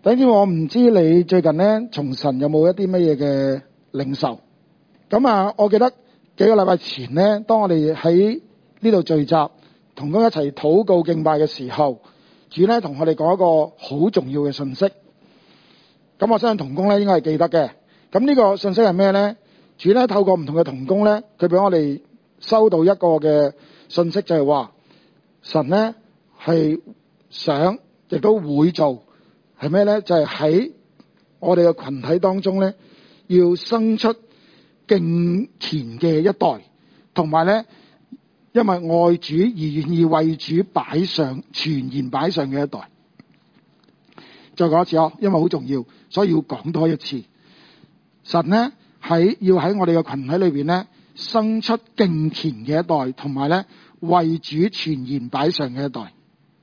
弟兄姊妹，我唔知你最近咧從神有冇一啲乜嘢嘅領受？咁我記得幾個禮拜前咧，當我哋喺呢度聚集，同工一齊禱告敬拜嘅時候，主咧同我哋講一個好重要嘅信息。咁我相信同工咧應該係記得嘅。咁呢個信息係咩咧？主咧透過唔同嘅同工咧，佢俾我哋收到一個嘅信息，就係話神咧係想亦都會做係咩咧？就係喺我哋嘅群體當中咧，要生出敬虔嘅一代，同埋咧因為愛主而願意為主擺上全然擺上嘅一代。再講一次因為好重要，所以要講多一次。神咧要喺我哋嘅群體裏邊咧，生出敬虔嘅一代，同埋咧為主全然擺上嘅一代。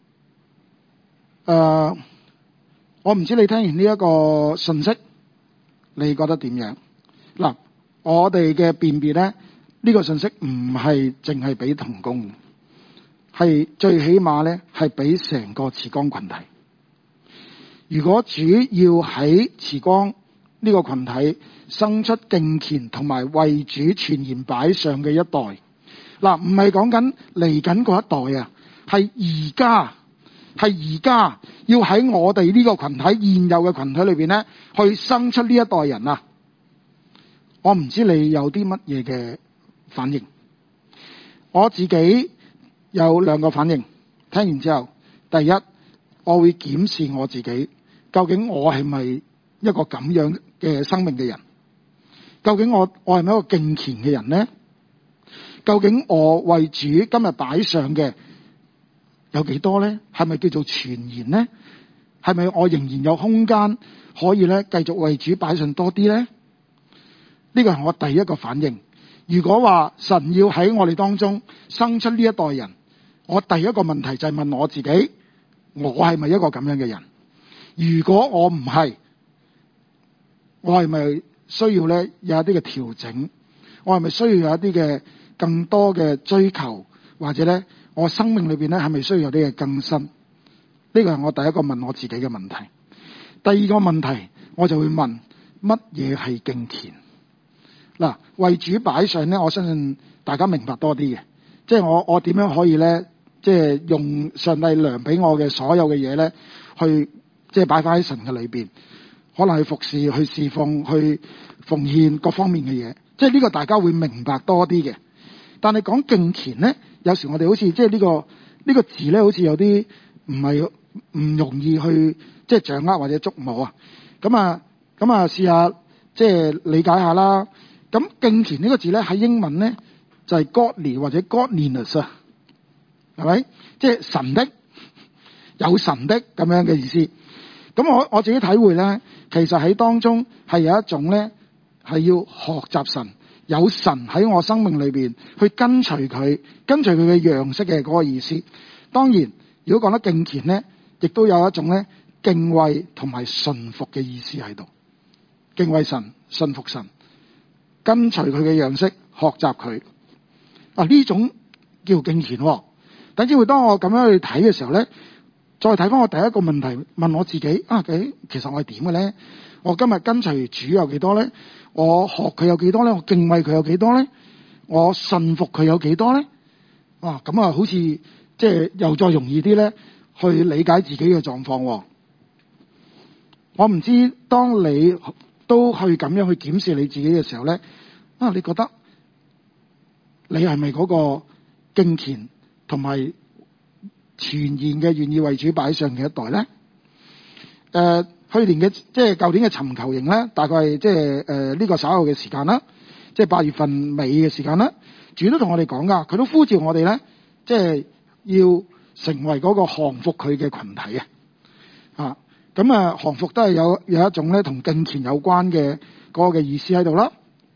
我唔知你聽完呢一個信息，你覺得點樣？嗱，我哋嘅辨別咧，呢個信息唔係淨係俾同工，係最起碼咧係俾成個慈光群體。如果主要喺慈光呢個群體生出敬虔同埋為主全然擺上嘅一代，嗱，唔係講緊嚟緊嗰一代啊，係而家要喺我哋呢個群體現有嘅群體裏邊咧，去生出呢一代人啊！我唔知你有啲乜嘢嘅反應。我自己有兩個反應。聽完之後，第一，我會檢視我自己，究竟我係咪一個咁樣嘅生命嘅人？究竟我係咪一個敬虔嘅人呢？究竟我為主今日擺上嘅有幾多呢？係咪叫做全然呢？係咪我仍然有空間可以咧繼續為主擺上多啲呢？呢個係我第一個反應。如果話神要喺我哋當中生出呢一代人，我第一個問題就係問我自己，我係咪一個咁樣嘅人？如果我唔係，我係咪需要咧有一啲嘅調整？我係咪需要有一啲嘅更多嘅追求，或者咧我生命裏邊咧係咪需要有啲嘅更新？呢個係我第一個問我自己嘅問題。第二個問題，我就會問乜嘢係敬虔？嗱，為主擺上咧，我相信大家明白多啲嘅，即係我點樣可以咧，即係用上帝量俾我嘅所有嘅嘢咧，去即係擺翻喺神嘅裏邊，可能去服侍、去侍奉、去奉獻各方面嘅嘢，即係呢個大家會明白多啲嘅。但係講敬虔咧，有時我哋好似即係呢個字咧，好似有啲唔容易去即係掌握或者捉摸啊。咁啊，試下即係理解下啦。咁敬虔呢個字咧喺英文咧就係 godly 或者 godliness 啊，係咪？即係神的，有神的咁樣嘅意思。咁我自己體會咧，其實喺當中係有一種咧係要學習神，有神喺我生命裏邊去跟隨佢嘅樣式嘅嗰個意思。當然，如果講得敬虔咧，亦都有一種咧敬畏同埋順服嘅意思喺度。敬畏神，順服神。跟隨佢嘅樣式，學習佢。呢種叫敬虔。等之會當我咁樣去睇嘅時候咧，再睇翻我第一個問題，問我自己其實我係點嘅咧？我今日跟隨主有幾多咧？我學佢有幾多咧？我敬畏佢有幾多咧？我信服佢有幾多咧？咁好似即係又再容易啲咧，去理解自己嘅狀況。我唔知當你都去咁樣去檢視你自己嘅時候咧，你覺得你係咪嗰個敬虔同埋全然嘅願意為主擺上嘅一代咧？去年嘅即係舊年嘅尋求營咧，大概係即係呢個稍後嘅時間啦，即係8月份尾嘅時間啦。主都同我哋講噶，佢都呼召我哋咧，即係要成為嗰個降服佢嘅群體啊！降服都係有一種咧同敬虔有關嘅嗰個嘅意思喺度啦。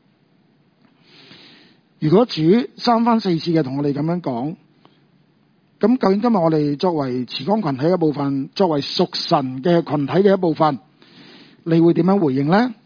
如果主三番四次嘅同我哋咁樣講，咁究竟今日我哋作為慈光群體嘅一部分，作為屬神嘅群體嘅一部分，你會點樣回應呢？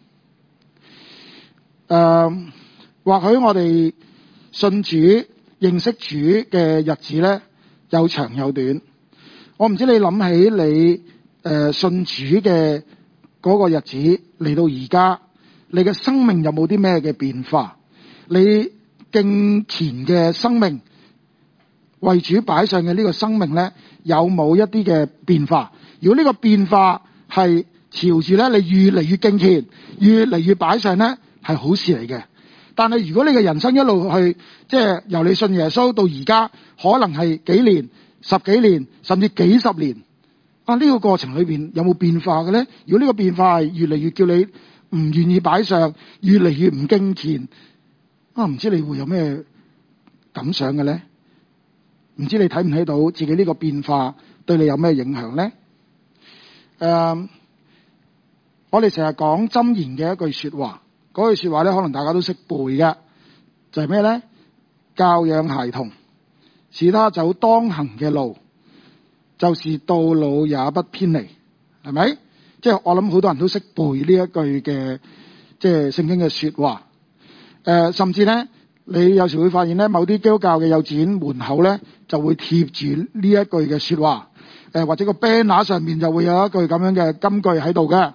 或許我哋信主、認識主嘅日子咧有長有短。我唔知你諗起你信主嘅嗰個日子嚟到而家，你嘅生命有冇啲咩嘅變化？你敬虔嘅生命，為主擺上嘅呢個生命咧，有冇一啲嘅變化？如果呢個變化係朝住咧，你越嚟越敬虔，越嚟越擺上咧，係好事嚟嘅。但係如果你嘅人生一路去，即係由你信耶穌到而家，可能係幾年、十幾年，甚至幾十年，呢個過程裏邊有冇變化嘅咧？如果呢個變化係越嚟越叫你唔願意擺上，越嚟越唔敬虔，唔知你會有咩感想嘅咧？唔知你睇唔睇到自己呢個變化對你有咩影響咧？我哋成日講箴言嘅一句說話，嗰句說話咧，可能大家都識背嘅，就係咩咧？教養孩童，使他走當行嘅路，就是到老也不偏離，係咪？即係我諗好多人都識背呢一句嘅，即係聖經嘅說話。甚至咧，你有時會發現咧，某啲基督教嘅幼稚園門口咧，就會貼住呢一句嘅說話，或者個 banner 上面就會有一句咁樣嘅金句喺度嘅。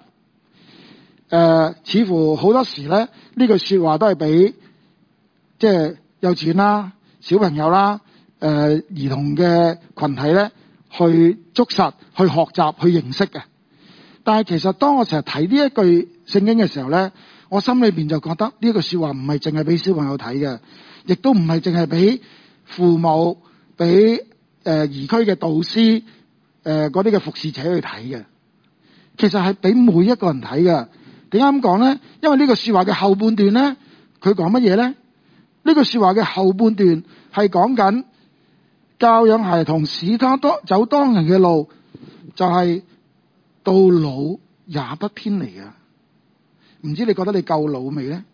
似乎好多時咧，呢句說話都係俾即係幼稚園啦、小朋友啦、兒童嘅群體咧去捉實、去學習、去認識嘅。但係其實當我成日睇呢一句聖經嘅時候咧，我心裏邊就覺得呢句說話唔係淨係俾小朋友睇嘅，亦都唔係淨係俾父母、俾兒區嘅導師、嗰啲嘅服侍者去睇嘅。其實係俾每一個人睇嘅。點解咁講咧？因為呢句說話嘅後半段咧，佢講乜嘢咧？呢句說話嘅後半段係講緊教養孩童，使他走當行嘅路，就係到老也不偏離嘅。唔知你覺得你夠老未咧？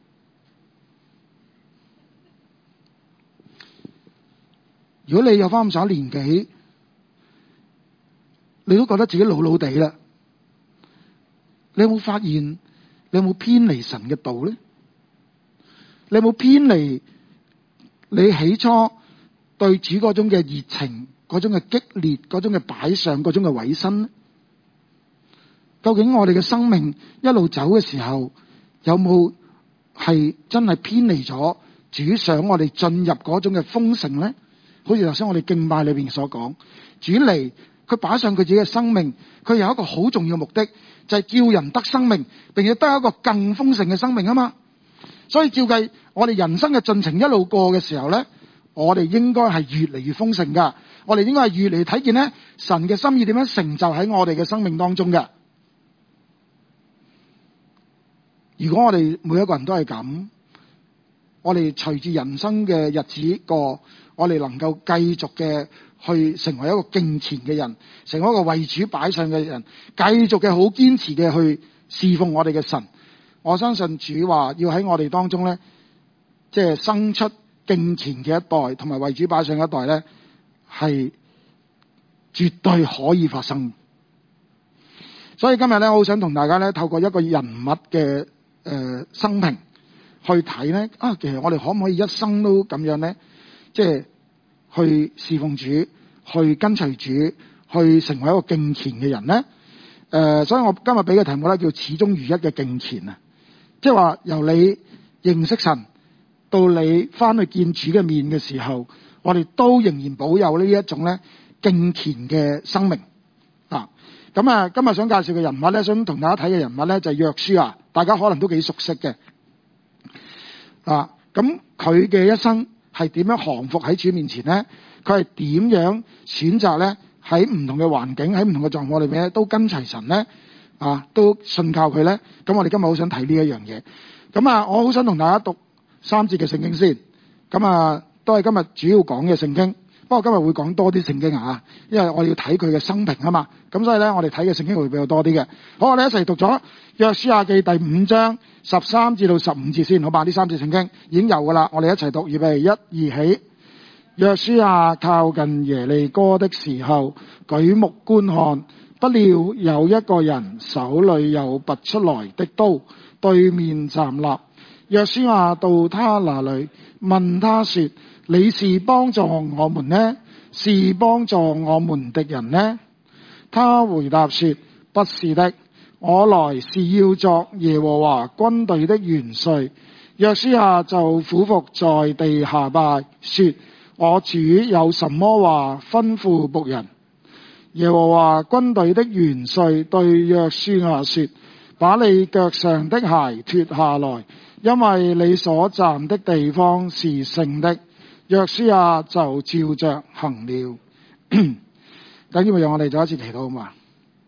如果你有翻咁上下年紀，你都覺得自己老老地啦，你有冇發現？你有冇偏離神嘅道咧？你有冇偏離你起初對主嗰種嘅熱情、嗰種嘅激烈、嗰種嘅擺上、嗰種嘅委身咧？究竟我哋嘅生命一路走嘅時候，有冇係真係偏離咗主想我哋進入嗰種嘅豐盛咧？好似頭先我哋敬拜裏邊所講，主嚟佢擺上佢自己嘅生命，佢有一個好重要嘅目的，就係叫人得生命，並且得一個更豐盛嘅生命啊嘛。所以照計，我哋人生嘅進程一路過嘅時候咧，我哋應該係越嚟越豐盛噶。我哋應該係越嚟越睇見咧神嘅心意點樣成就喺我哋嘅生命當中嘅。如果我哋每一個人都係咁，我哋隨住人生嘅日子過，我哋能夠繼續嘅去成為一個敬虔嘅人，成為一個為主擺上嘅人，繼續嘅好堅持嘅去侍奉我哋嘅神。我相信主話要喺我哋當中咧，即係生出敬虔嘅一代，同埋為主擺上嘅一代咧，係絕對可以發生。所以今日咧，我好想同大家咧透過一個人物嘅生平去睇咧，其實我哋可唔可以一生都咁樣咧，即係去侍奉主，去跟隨主，去成為一個敬虔嘅人咧？所以我今日俾嘅題目咧叫始終如一嘅敬虔啊，即係話由你認識神到你翻去見主嘅面嘅時候，我哋都仍然保有呢一種咧敬虔嘅生命啊。咁今日想介紹嘅人物咧，想同大家睇嘅人物咧就係約書亞，大家可能都幾熟悉嘅啊。咁佢嘅一生係點樣降服喺主面前咧？佢係點樣選擇咧？喺唔同嘅環境，喺唔同嘅狀況裏面咧，都跟隨神咧啊，都信靠佢咧。咁我哋今日好想睇呢一樣嘢。咁我好想同大家讀3節嘅聖經先。咁都係今日主要講嘅聖經。不過今日會講多啲聖經啊，因為我哋要睇佢嘅生平啊嘛。咁所以咧，我哋睇嘅聖經會比較多啲嘅。好，我哋一齊讀咗約書亞記第5章13至到15節先，好吧？呢3節聖經已經有噶啦，我哋一齊讀，預備1、2起。約書亞靠近耶利哥的時候，舉目觀看，不料有一個人手裏有拔出來的刀，對面站立。約書亞到他那裏，問他說：你是幫助我們呢，是幫助我們敵人呢？他回答說：不不是的，我來是要作耶和華軍隊的元帥。約書亞就俯伏在地下拜，說：我主有什麼話吩咐僕人？耶和華軍隊的元帥對約書亞說：把你腳上的鞋脫下來，因為你所站的地方是聖的。約書亞就照着行了。等於讓我哋再一次祈禱好嘛？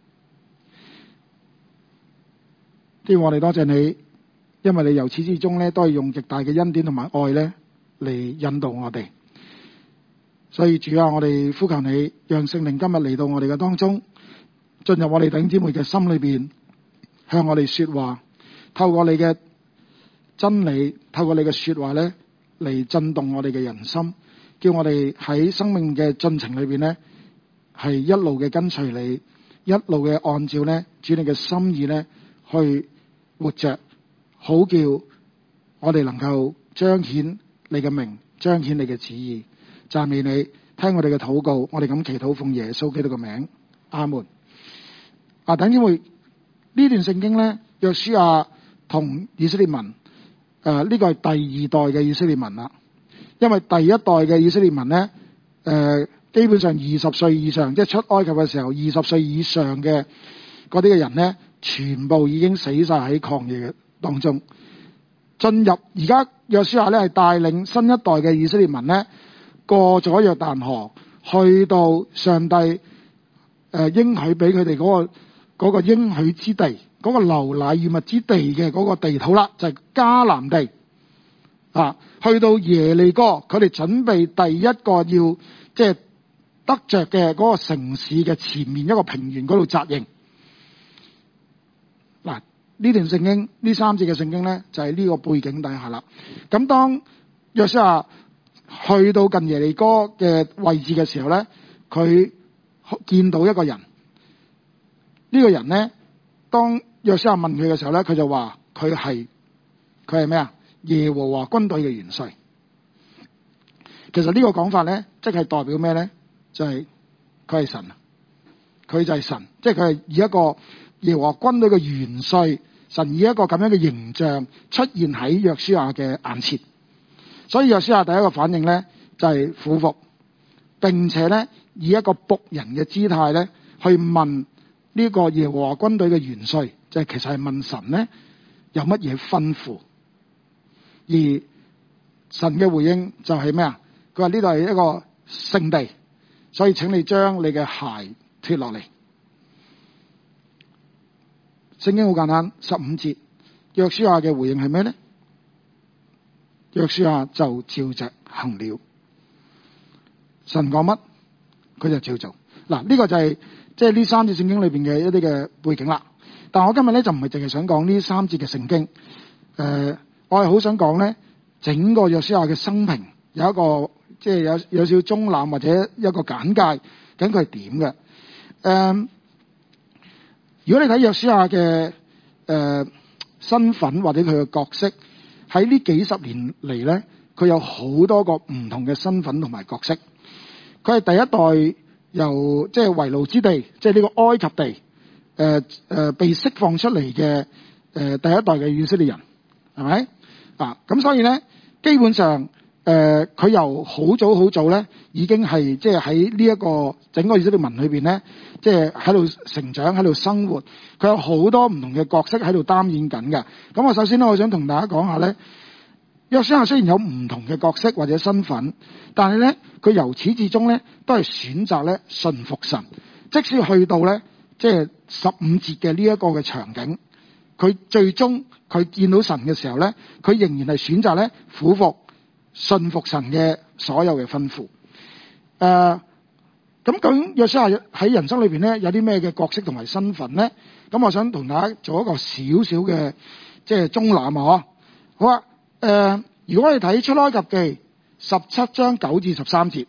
天父，我哋多謝你，因為你由始至終咧都係用極大嘅恩典同埋愛咧嚟引導我哋。所以主啊，我哋呼求你，讓聖靈今日嚟到我哋嘅當中，進入我哋弟兄姊妹嘅心裏邊，向我哋說話，透過你嘅真理，透過你嘅說話咧嚟震動我哋嘅人心，叫我哋喺生命嘅進程裏邊咧係一路嘅跟隨你，一路嘅按照咧主你嘅心意咧去活着，好叫我哋能夠彰顯你嘅名，彰顯你嘅旨意。讚美你，聽我哋嘅禱告，我哋咁祈禱奉耶穌基督嘅名，阿門。弟兄姊妹，呢段聖經咧，約書亞同以色列民，呢個係第二代嘅以色列民啦。因為第一代嘅以色列民咧，基本上20歲以上，即係出埃及嘅時候20歲以上嘅嗰啲嘅人咧，全部已經死晒喺曠野嘅當中。進入而家約書亞咧係帶領新一代嘅以色列民咧，過咗約旦河，去到上帝應許俾佢哋嗰個應許之地，嗰個流奶與蜜之地嘅嗰個地土啦，就係迦南地啊。去到耶利哥，佢哋準備第一個要即係得着嘅嗰個城市嘅前面一個平原嗰度紮營。嗱，呢段聖經呢3節嘅聖經咧，就係呢個背景底下啦。咁當約書亞去到近耶利哥嘅位置嘅時候咧，佢見到一個人。呢個人咧，當約書亞問佢嘅時候咧，佢就話佢係咩啊？耶和華軍隊嘅元帥。其實呢個講法咧，即係代表咩咧？就係佢係神，佢就係神，即係佢係以一個耶和華軍隊嘅元帥，神以一個咁樣嘅形象出現喺約書亞嘅眼前。所以約書亞第一個反應咧就係俯伏，並且咧以一個僕人嘅姿態咧去問呢個耶和華軍隊嘅元帥，就係其實係問神咧有乜嘢吩咐。而神嘅回應就係咩啊？佢話呢度係一個聖地，所以請你將你嘅鞋脫落嚟。聖經好簡單，15節，約書亞嘅回應係咩咧？約書亞就照着行了。神講乜，佢就照做。嗱，呢個就係即係呢3節聖經裏邊嘅一啲嘅背景啦。但我今日咧就唔係淨係想講呢3節嘅聖經，我係好想講咧整個約書亞嘅生平有一個即係有少少中覽或者一個簡介，究竟佢係點嘅？如果你睇約書亞嘅身份或者佢嘅角色，喺呢幾十年嚟咧，佢有好多個唔同嘅身份同埋角色。佢係第一代由即係為奴之地，即係呢個埃及地被釋放出嚟嘅第一代嘅以色列人，係咪啊？咁所以咧，基本上佢由好早咧，已經係即係喺呢一個整個以色列民裏邊咧，即係喺度成長，喺度生活。佢有好多唔同嘅角色喺度擔演緊嘅。咁我首先咧，我想同大家講下咧，約書亞雖然有唔同嘅角色或者身份，但係咧佢由始至終咧都係選擇咧順服神。即使去到咧即係15節嘅呢一個嘅場景，佢最終佢見到神嘅時候咧，佢仍然係選擇咧俯伏順服神嘅所有嘅吩咐。咁究竟約書亞喺人生裏邊咧有啲咩嘅角色同埋身份咧？咁我想同大家做一個少少嘅即係中覽啊！好啊，如果你睇出埃及記17章9至13節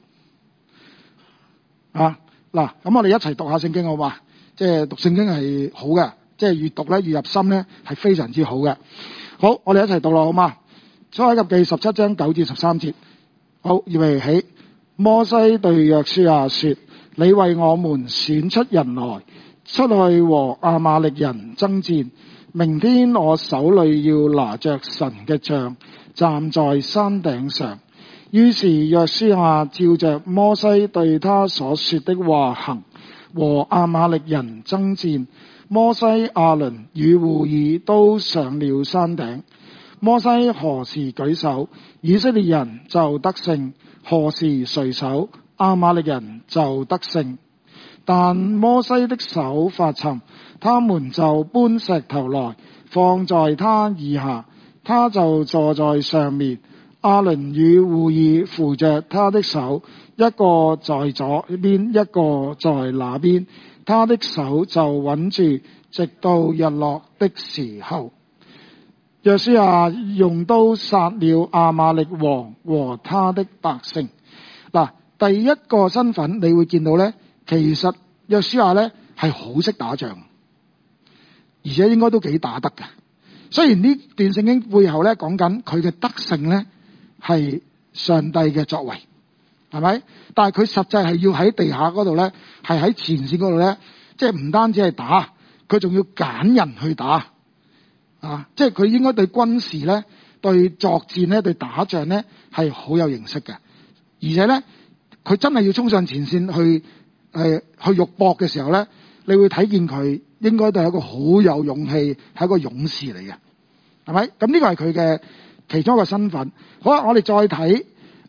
啊，嗱，咁我哋一齊讀下聖經好嘛？即係讀聖經係好嘅，即係越讀咧越入心咧係非常之好嘅。好，我哋一齊讀落好嘛？出埃及記17章9至13節。好，預備起。摩西對約書亞說：你為我們選出人來， 出去和亞瑪力人爭戰。明天我手裏要拿着神嘅杖，站在山頂上。於是約書亞照着摩西對他所說的話行，和亞瑪力人爭戰。摩西、亞倫與戶珥都上了山頂。摩西何時舉手，以色列人就得勝；何時垂手，亞瑪力人就得勝。但摩西的手發沉，他們就搬石頭來放在他以下，他就坐在上面。亞倫與戶珥扶着他的手，一個在左邊，一個在那邊，他的手就穩住，直到日落的時候。約書亞用刀殺了亞瑪力王和他的百姓。嗱，第一個身份你會見到呢，其實約書亞呢係好識打仗，而且應該都幾打得嘅。雖然呢段聖經背後呢講緊佢嘅得勝呢係上帝嘅作為，係咪？但係佢實際係要喺地下嗰度呢，係喺前線嗰度呢，即係唔單止係打，佢仲要揀人去打啊！即係佢應該對軍事呢、對作戰呢、對打仗呢係好有認識嘅，而且呢，佢真係要衝上前線去肉搏嘅時候呢，你會睇見佢應該都係一個好有勇氣，係一個勇士嚟嘅，係咪？咁呢個係佢嘅其中一個身份。好啦，我哋再睇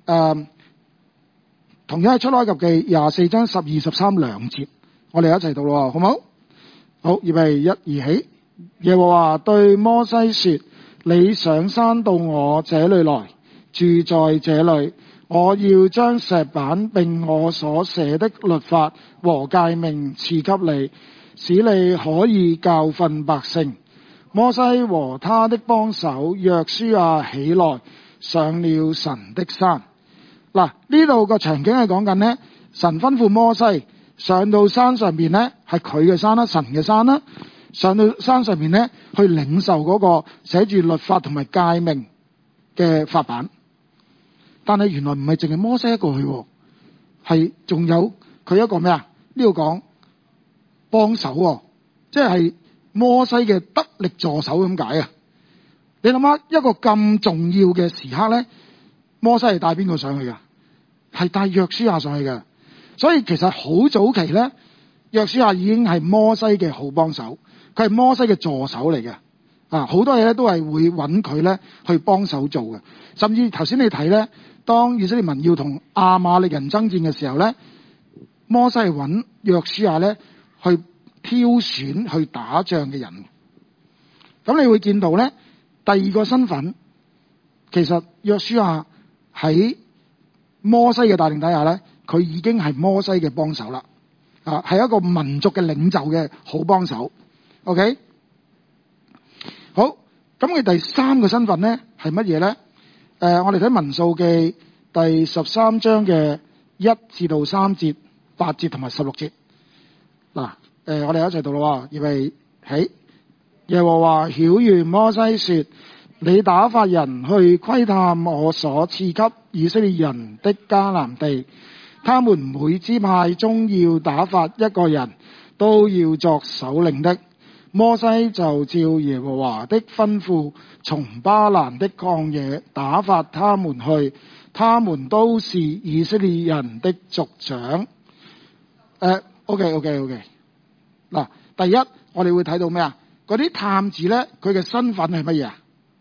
同樣係出埃及記24章12、13兩節，我哋一齊讀咯，好唔好？好，預備1、2起。耶和華對摩西說：你上山到我這裏來，住在這裏，我要將石板並我所寫的律法和誡命賜給你，使你可以教訓百姓。摩西和他的幫手約書亞起來，上了神的山。嗱，呢度個場景係講緊呢，神吩咐摩西上到山上邊呢，係佢嘅山啦，神嘅山啦，上到山上面呢，去領受嗰個寫住律法同埋誡命嘅法版。但係原來唔係淨係摩西一個去，係仲有佢一個咩啊？呢度講幫手，即係摩西嘅得力助手咁解啊！你諗下一個咁重要嘅時刻咧，摩西係帶邊個上去噶？係帶約書亞上去嘅。所以其實好早期咧，約書亞已經係摩西嘅好幫手，佢係摩西嘅助手嚟嘅。啊，好多嘢咧都係會揾佢咧去幫手做嘅。甚至頭先你睇咧，當以色列民要同亞瑪力人爭戰嘅時候咧，摩西係揾約書亞咧去挑選去打仗嘅人。咁你會見到咧，第二個身份，其實約書亞喺摩西嘅帶領底下咧，佢已經係摩西嘅幫手啦。啊，係一個民族嘅領袖嘅好幫手。OK， 好，咁佢第三個身份咧係乜嘢咧？我哋睇民數記第13章嘅1至到3節、8節同埋16節。嗱，我哋一齊讀咯，預備起。耶和華曉諭摩西說：你打發人去窺探我所賜給以色列人的迦南地，他們每支派中要打發一個人，都要作首領的。摩西就照耶和華的吩咐，從巴蘭的曠野打發他們去，他們都是以色列人的族長。OK。嗱，第一我哋會睇到咩啊？嗰啲探子咧，佢嘅身份係乜嘢啊？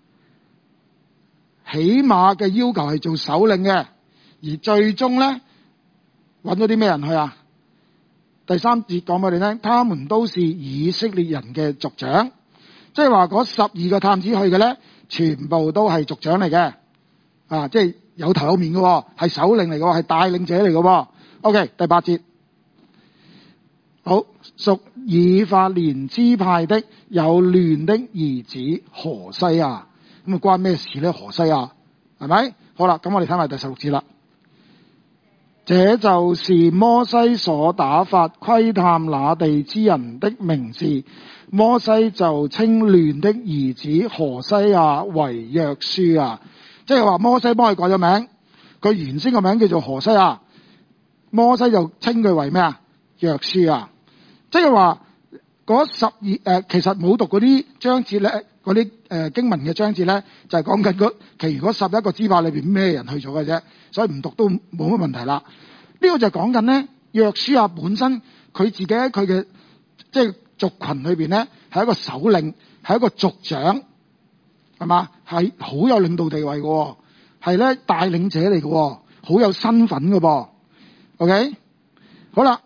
起碼嘅要求係做首領嘅，而最終咧揾咗啲咩人去啊？第3節講俾你聽，他們都是以色列人嘅族長，即係話嗰12個探子去嘅咧，全部都係族長嚟嘅，啊，即係有頭有面嘅，係首領嚟嘅，係帶領者嚟嘅。OK， 第8節，好，屬以法蓮支派的有亂的兒子何西亞，咁啊關咩事咧？何西亞係咪？好啦，咁我哋睇埋第16節啦。這就是摩西所打發窺探那地之人的名字，摩西就稱亂的兒子何西亞為約書亞，即係話摩西幫佢改咗名，佢原先個名叫做何西亞，摩西就稱佢為咩啊？約書亞，即係話嗰其實冇讀嗰啲章節咧，嗰啲經文嘅章節咧，就係講緊其餘嗰11個支派裏邊咩人去咗嘅啫，所以唔讀都冇乜問題啦。呢個就係講緊咧，約書亞本身佢自己喺佢嘅即係族群裏邊咧，係一個首領，係一個族長，係嘛？係好有領導地位嘅，係咧帶領者嚟嘅，好有身份嘅噃。OK， 好啦。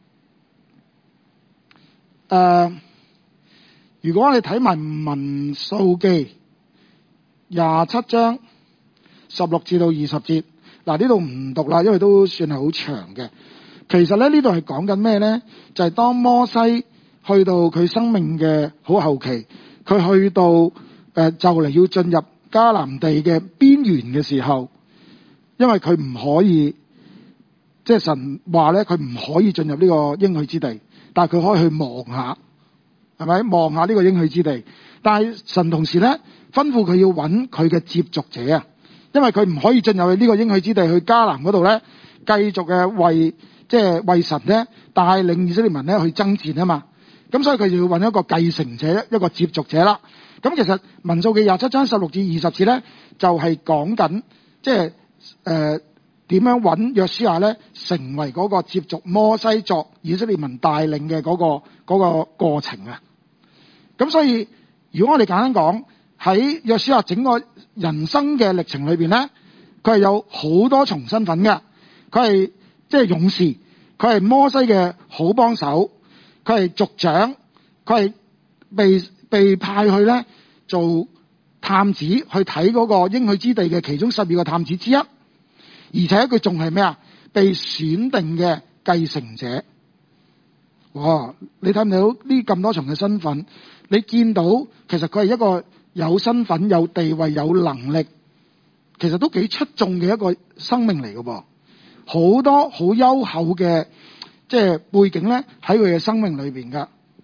如果我哋睇埋民數記27章16至到20節，嗱呢度唔讀啦，因為都算係好長嘅。其實咧呢度係講緊咩咧？就係當摩西去到佢生命嘅好後期，佢去到就嚟要進入迦南地嘅邊緣嘅時候，因為佢唔可以，即係神話咧，佢唔可以進入呢個應許之地。但係佢可以去望下，係咪望下呢個應許之地？但係神同時咧吩咐佢要揾佢嘅接續者啊，因為佢唔可以進入去呢個應許之地去迦南嗰度咧，繼續嘅為神咧帶領以色列民咧去爭戰啊嘛。咁所以佢就要揾一個繼承者，一個接續者啦。咁其實民數記27章16至20節咧，就係講緊即係點樣揾約書亞咧，成為嗰個接續摩西作以色列民帶領嘅嗰個過程啊。咁所以如果我哋簡單講，喺約書亞整個人生嘅歷程裏邊咧，佢係有好多重身份嘅。佢係即係勇士，佢係摩西嘅好幫手，佢係族長，佢係被派去咧做探子，去睇嗰個應許之地嘅其中12個探子之一。而且佢仲係咩啊？被選定嘅繼承者。哇！你睇唔睇到呢咁多重嘅身份？你見到其實佢係一個有身份、有地位、有能力，其實都幾出眾嘅一個生命嚟嘅噃。好多好優厚嘅即係背景咧喺佢嘅生命裏邊噶。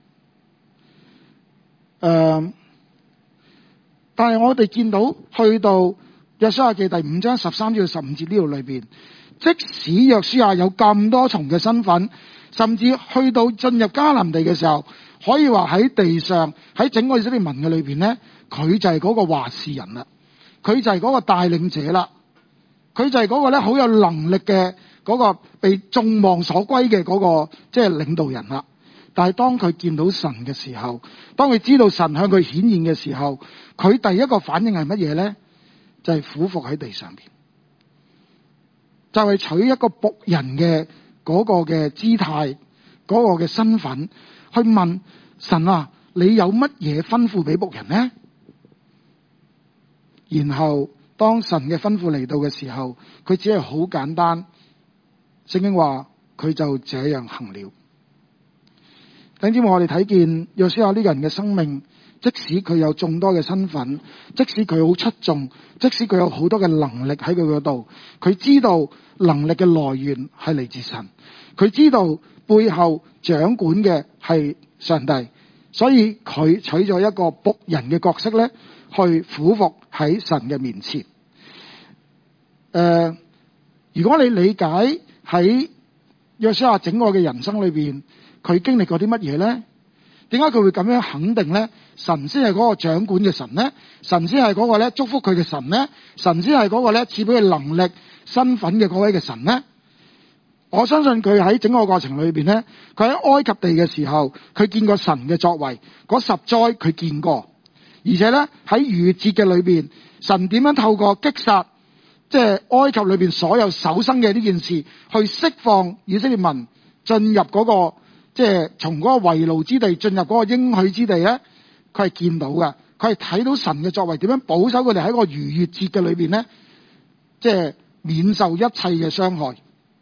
但係我哋見到去到約書亞記第5章13至15節呢度裏邊，即使約書亞有咁多重嘅身份，甚至去到進入迦南地嘅時候，可以話喺地上喺整個以色列民嘅裏邊咧，佢就係嗰個話事人啦，佢就係嗰個帶領者啦，佢就係嗰個咧好有能力嘅嗰個被眾望所歸嘅嗰個即係領導人啦。但係當佢見到神嘅時候，當佢知道神向佢顯現嘅時候，佢第一個反應係乜嘢咧？就係俯伏喺地上邊，就係取一個僕人嘅嗰個嘅姿態，嗰個嘅身份去問神啊，你有乜嘢吩咐俾僕人呢？然後當神嘅吩咐嚟到嘅時候，佢只係好簡單，聖經話佢就這樣行了。等於我哋睇見約書亞呢個人嘅生命，即使佢有眾多嘅身份，即使佢好出眾，即使佢有好多嘅能力喺佢嗰度，佢知道能力嘅來源係嚟自神，佢知道背後掌管嘅係上帝，所以佢取咗一個僕人嘅角色咧，去俯伏喺神嘅面前。如果你理解喺約書亞整個嘅人生裏邊，佢經歷過啲乜嘢咧？點解佢會咁樣肯定咧？神先係嗰個掌管嘅神咧，神先係嗰個咧祝福佢嘅神咧，神先係嗰個咧賜俾佢能力、身份嘅嗰位嘅神咧。我相信佢喺整個過程裏邊咧，佢喺埃及地嘅時候，佢見過神嘅作為，嗰10災佢見過，而且咧喺逾越節嘅裏邊，神點樣透過擊殺即係埃及裏邊所有首生嘅呢件事，去釋放以色列民進入嗰個即係從嗰個為奴之地進入嗰個應許之地咧，佢係見到嘅，佢係睇到神嘅作為點樣保守佢哋喺個逾越節嘅裏邊咧，即係免受一切嘅傷害。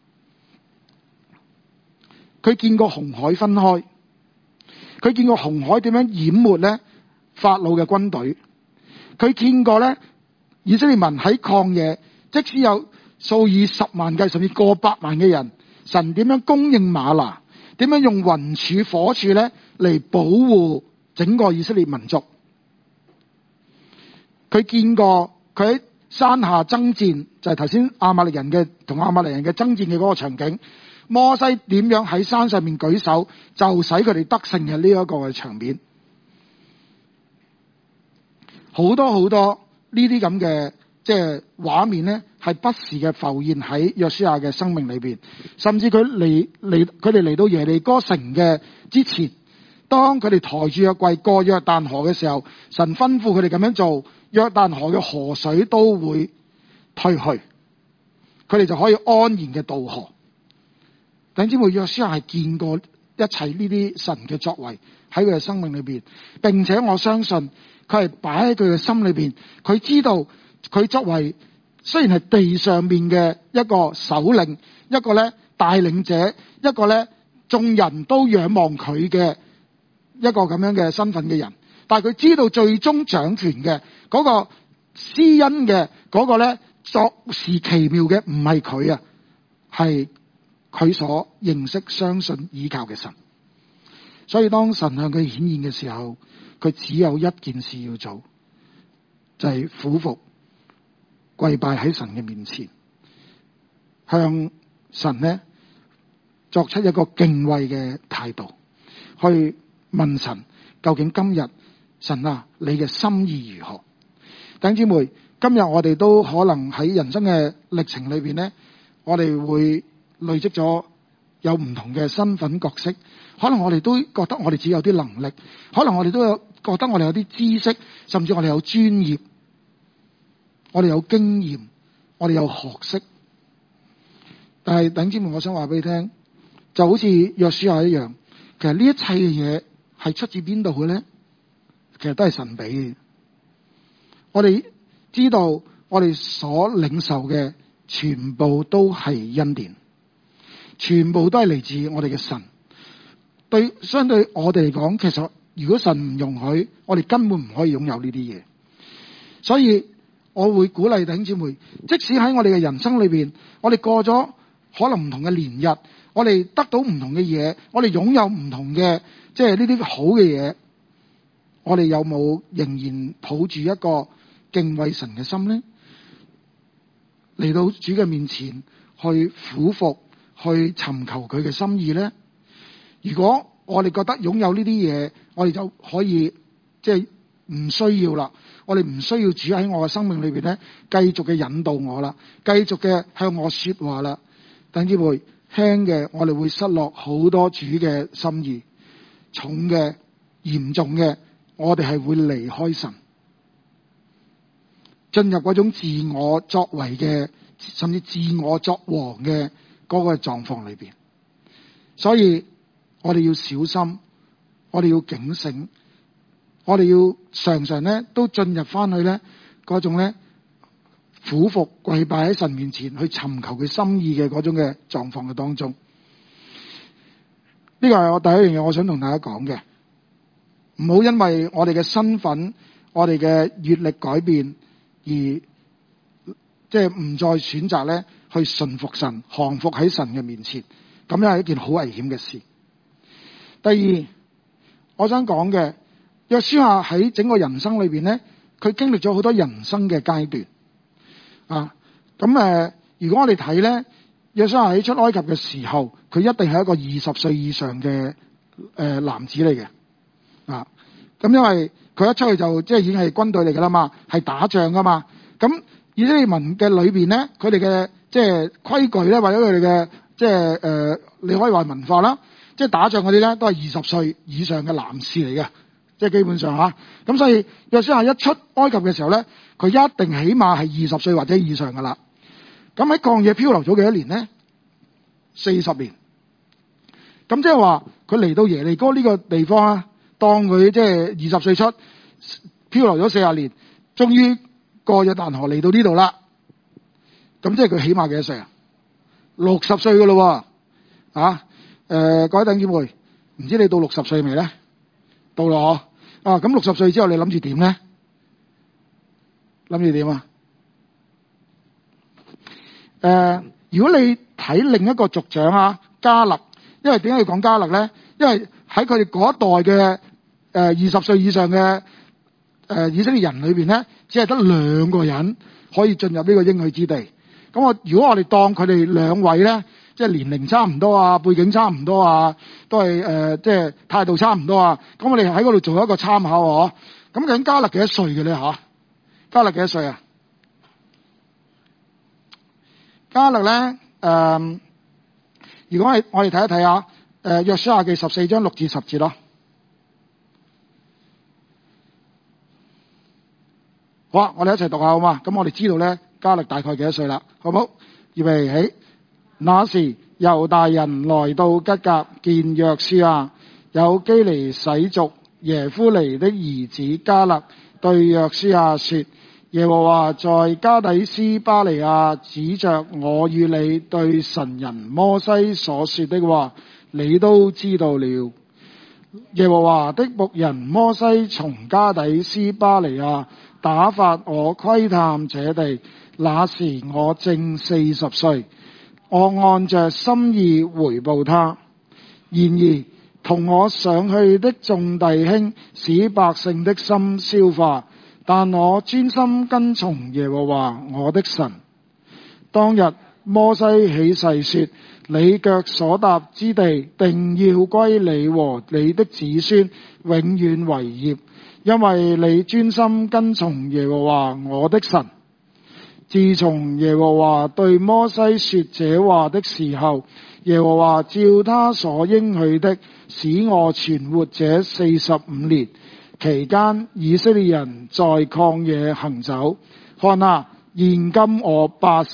佢見過紅海分開，佢見過紅海點樣淹沒咧法老嘅軍隊，佢見過咧以色列民喺曠野，即使有數以10萬計甚至過百萬嘅人，神點樣供應嗎哪，點樣用雲柱火柱咧嚟保護整個以色列民族。佢見過佢喺山下爭戰，就係頭先亞瑪力人嘅同亞瑪力人嘅爭戰嘅嗰個場景。 摩西點樣喺山上面舉手，就使佢哋得勝嘅呢一個嘅場面。好多好多呢啲咁嘅即係畫面呢，係不時嘅浮現喺約書亞嘅生命裏邊。甚至佢哋嚟到耶利哥城嘅之前，當佢哋抬住約櫃過約旦河嘅時候，神吩咐佢哋咁樣做，約旦河嘅河水都會退去，佢哋就可以安然嘅渡河。弟兄姊妹，約書亞係見過一切呢啲神嘅作為喺佢嘅生命裏邊，並且我相信佢係擺喺佢嘅心裏邊，佢知道佢作為雖然係地上面嘅一個首領，一個咧帶領者，一個咧眾人都仰望佢嘅一個咁樣嘅身份嘅人，但係佢知道最終掌權嘅嗰個施恩嘅嗰個咧作事奇妙嘅唔係佢啊，係佢所認識、相信、依靠嘅神。所以當神向佢顯現嘅時候，佢只有一件事要做，就係俯伏跪拜喺神嘅面前，向神呢作出一個敬畏嘅態度，去問神究竟今日神啊，你嘅心意如何？弟兄姊妹，今日我哋都可能喺人生嘅歷程裏邊呢，我哋會累積咗有唔同嘅身份角色，可能我哋都覺得我哋自己有啲能力，可能我哋都有覺得我哋有啲知識，甚至我哋有專業，我哋有經驗，我哋有學識。但係弟兄姊妹，我想話俾你聽，就好似約書亞一樣，其實呢一切嘅嘢係出自邊度嘅咧？其實都係神俾嘅。我哋知道我哋所領受嘅全部都係恩典，全部都係嚟自我哋嘅神。相對我哋嚟講，其實如果神唔容許，我哋根本唔可以擁有呢啲嘢。所以我會鼓勵弟兄姊妹，即使喺我哋嘅人生裏邊，我哋過咗可能唔同嘅年日，我哋得到唔同嘅嘢，我哋擁有唔同嘅即係呢啲好嘅嘢，我哋有冇仍然抱住一個敬畏神嘅心呢？嚟到主嘅面前去俯伏，去尋求佢嘅心意呢？如果我哋覺得擁有呢啲嘢，我哋就可以即係唔需要啦。我哋唔需要主喺我嘅生命裏邊咧，繼續嘅引導我啦，繼續嘅向我說話啦。等之會輕嘅，我哋會失落好多主嘅心意；重嘅、嚴重嘅，我哋係會離開神，進入嗰種自我作為嘅，甚至自我作王嘅嗰個狀況裏邊。所以我哋要小心，我哋要警醒，我哋要常常咧都進入翻去咧嗰種咧俯伏跪拜喺神面前去尋求佢心意嘅嗰種嘅狀況嘅當中。呢個係我第一樣嘢我想同大家講嘅，唔好因為我哋嘅身份、我哋嘅閱歷改變而即係唔再選擇咧去順服神、降服喺神嘅面前，咁樣係一件好危險嘅事。第二，我想講嘅，約書亞喺整個人生裏邊咧，佢經歷咗好多人生嘅階段啊。咁如果我哋睇咧，約書亞喺出埃及嘅時候，佢一定係一個20歲以上嘅男子嚟嘅啊。咁因為佢一出去就即係已經係軍隊嚟噶啦嘛，係打仗噶嘛。咁以色列民嘅裏邊咧，佢哋嘅即係規矩咧，或者佢哋嘅即係你可以話文化啦。即係打仗嗰啲咧，都係20歲以上嘅男士嚟嘅，即係基本上嚇。咁所以約書亞一出埃及嘅時候咧，佢一定起碼係20歲或者以上噶啦。咁喺曠野漂流咗幾多年咧？40年。咁即係話佢嚟到耶利哥呢個地方啊，當佢即係20歲出漂流咗40年，終於過約旦河嚟到呢度啦。咁即係佢起碼幾多歲啊？60歲噶咯喎，啊！各位弟兄姊妹，唔知你到60歲未咧？到咯啊！咁60歲之後你諗住點咧？諗住點啊？如果你睇另一個族長啊，迦勒，因為點解要講迦勒咧？因為喺佢哋嗰一代嘅20歲以上嘅以色列人裏邊咧，只係得2個人可以進入呢個應許之地。咁如果我哋當佢哋2位咧， 即係年齡差唔多啊，背景差唔多啊，都係即係態度差唔多啊。咁我哋喺嗰度做一個參考喎。咁究竟迦勒幾多歲嘅咧？迦勒幾多歲啊？迦勒咧如果我哋睇一睇下約書亞記14章6至10節咯。好啊，我哋一齊讀下好嘛？咁我哋知道咧迦勒大概幾多歲啦，好唔好？預備起。那時猶大人來到吉甲見約書亞，有基尼洗族耶夫尼的兒子迦勒對約書亞說：耶和華在加底斯巴尼亞指着我與你對神人摩西所說的話，你都知道了。耶和華的僕人摩西從加底斯巴尼亞打發我窺探這地，那時我正40歲。我按着心意回報他。然而同我上去的眾弟兄使百姓的心消化，但我專心跟從耶和華我的神。當日摩西起誓說：你腳所踏之地，定要歸你和你的子孫永遠為業，因為你專心跟從耶和華我的神。自從耶和華對摩西說這話的時候，耶和華照他所應許的，使我存活這45年。期間以色列人在曠野行走。看啊，現今我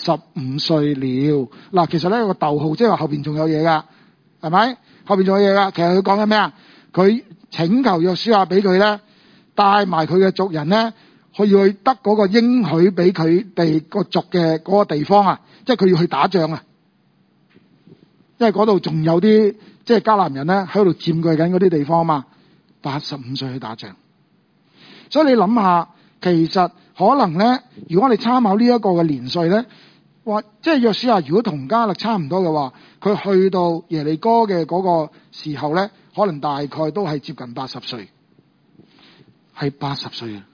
85歲了。嗱，其實呢有個逗號，即係話後邊仲有嘢噶，係咪？後邊仲有嘢噶。其實佢講緊咩啊？佢請求約書亞俾佢咧，帶埋佢嘅族人咧，去得嗰個應許俾佢哋個族嘅嗰個地方啊，即係佢要去打仗啊。因為嗰度仲有啲即係迦南人咧喺度佔據緊嗰啲地方啊嘛。85歲去打仗，所以你諗下，其實可能咧，如果我哋參考呢一個嘅年歲咧，或即係約書亞如果同迦勒差唔多嘅話，佢去到耶利哥嘅嗰個時候咧，可能大概都係接近80歲，係80歲啊！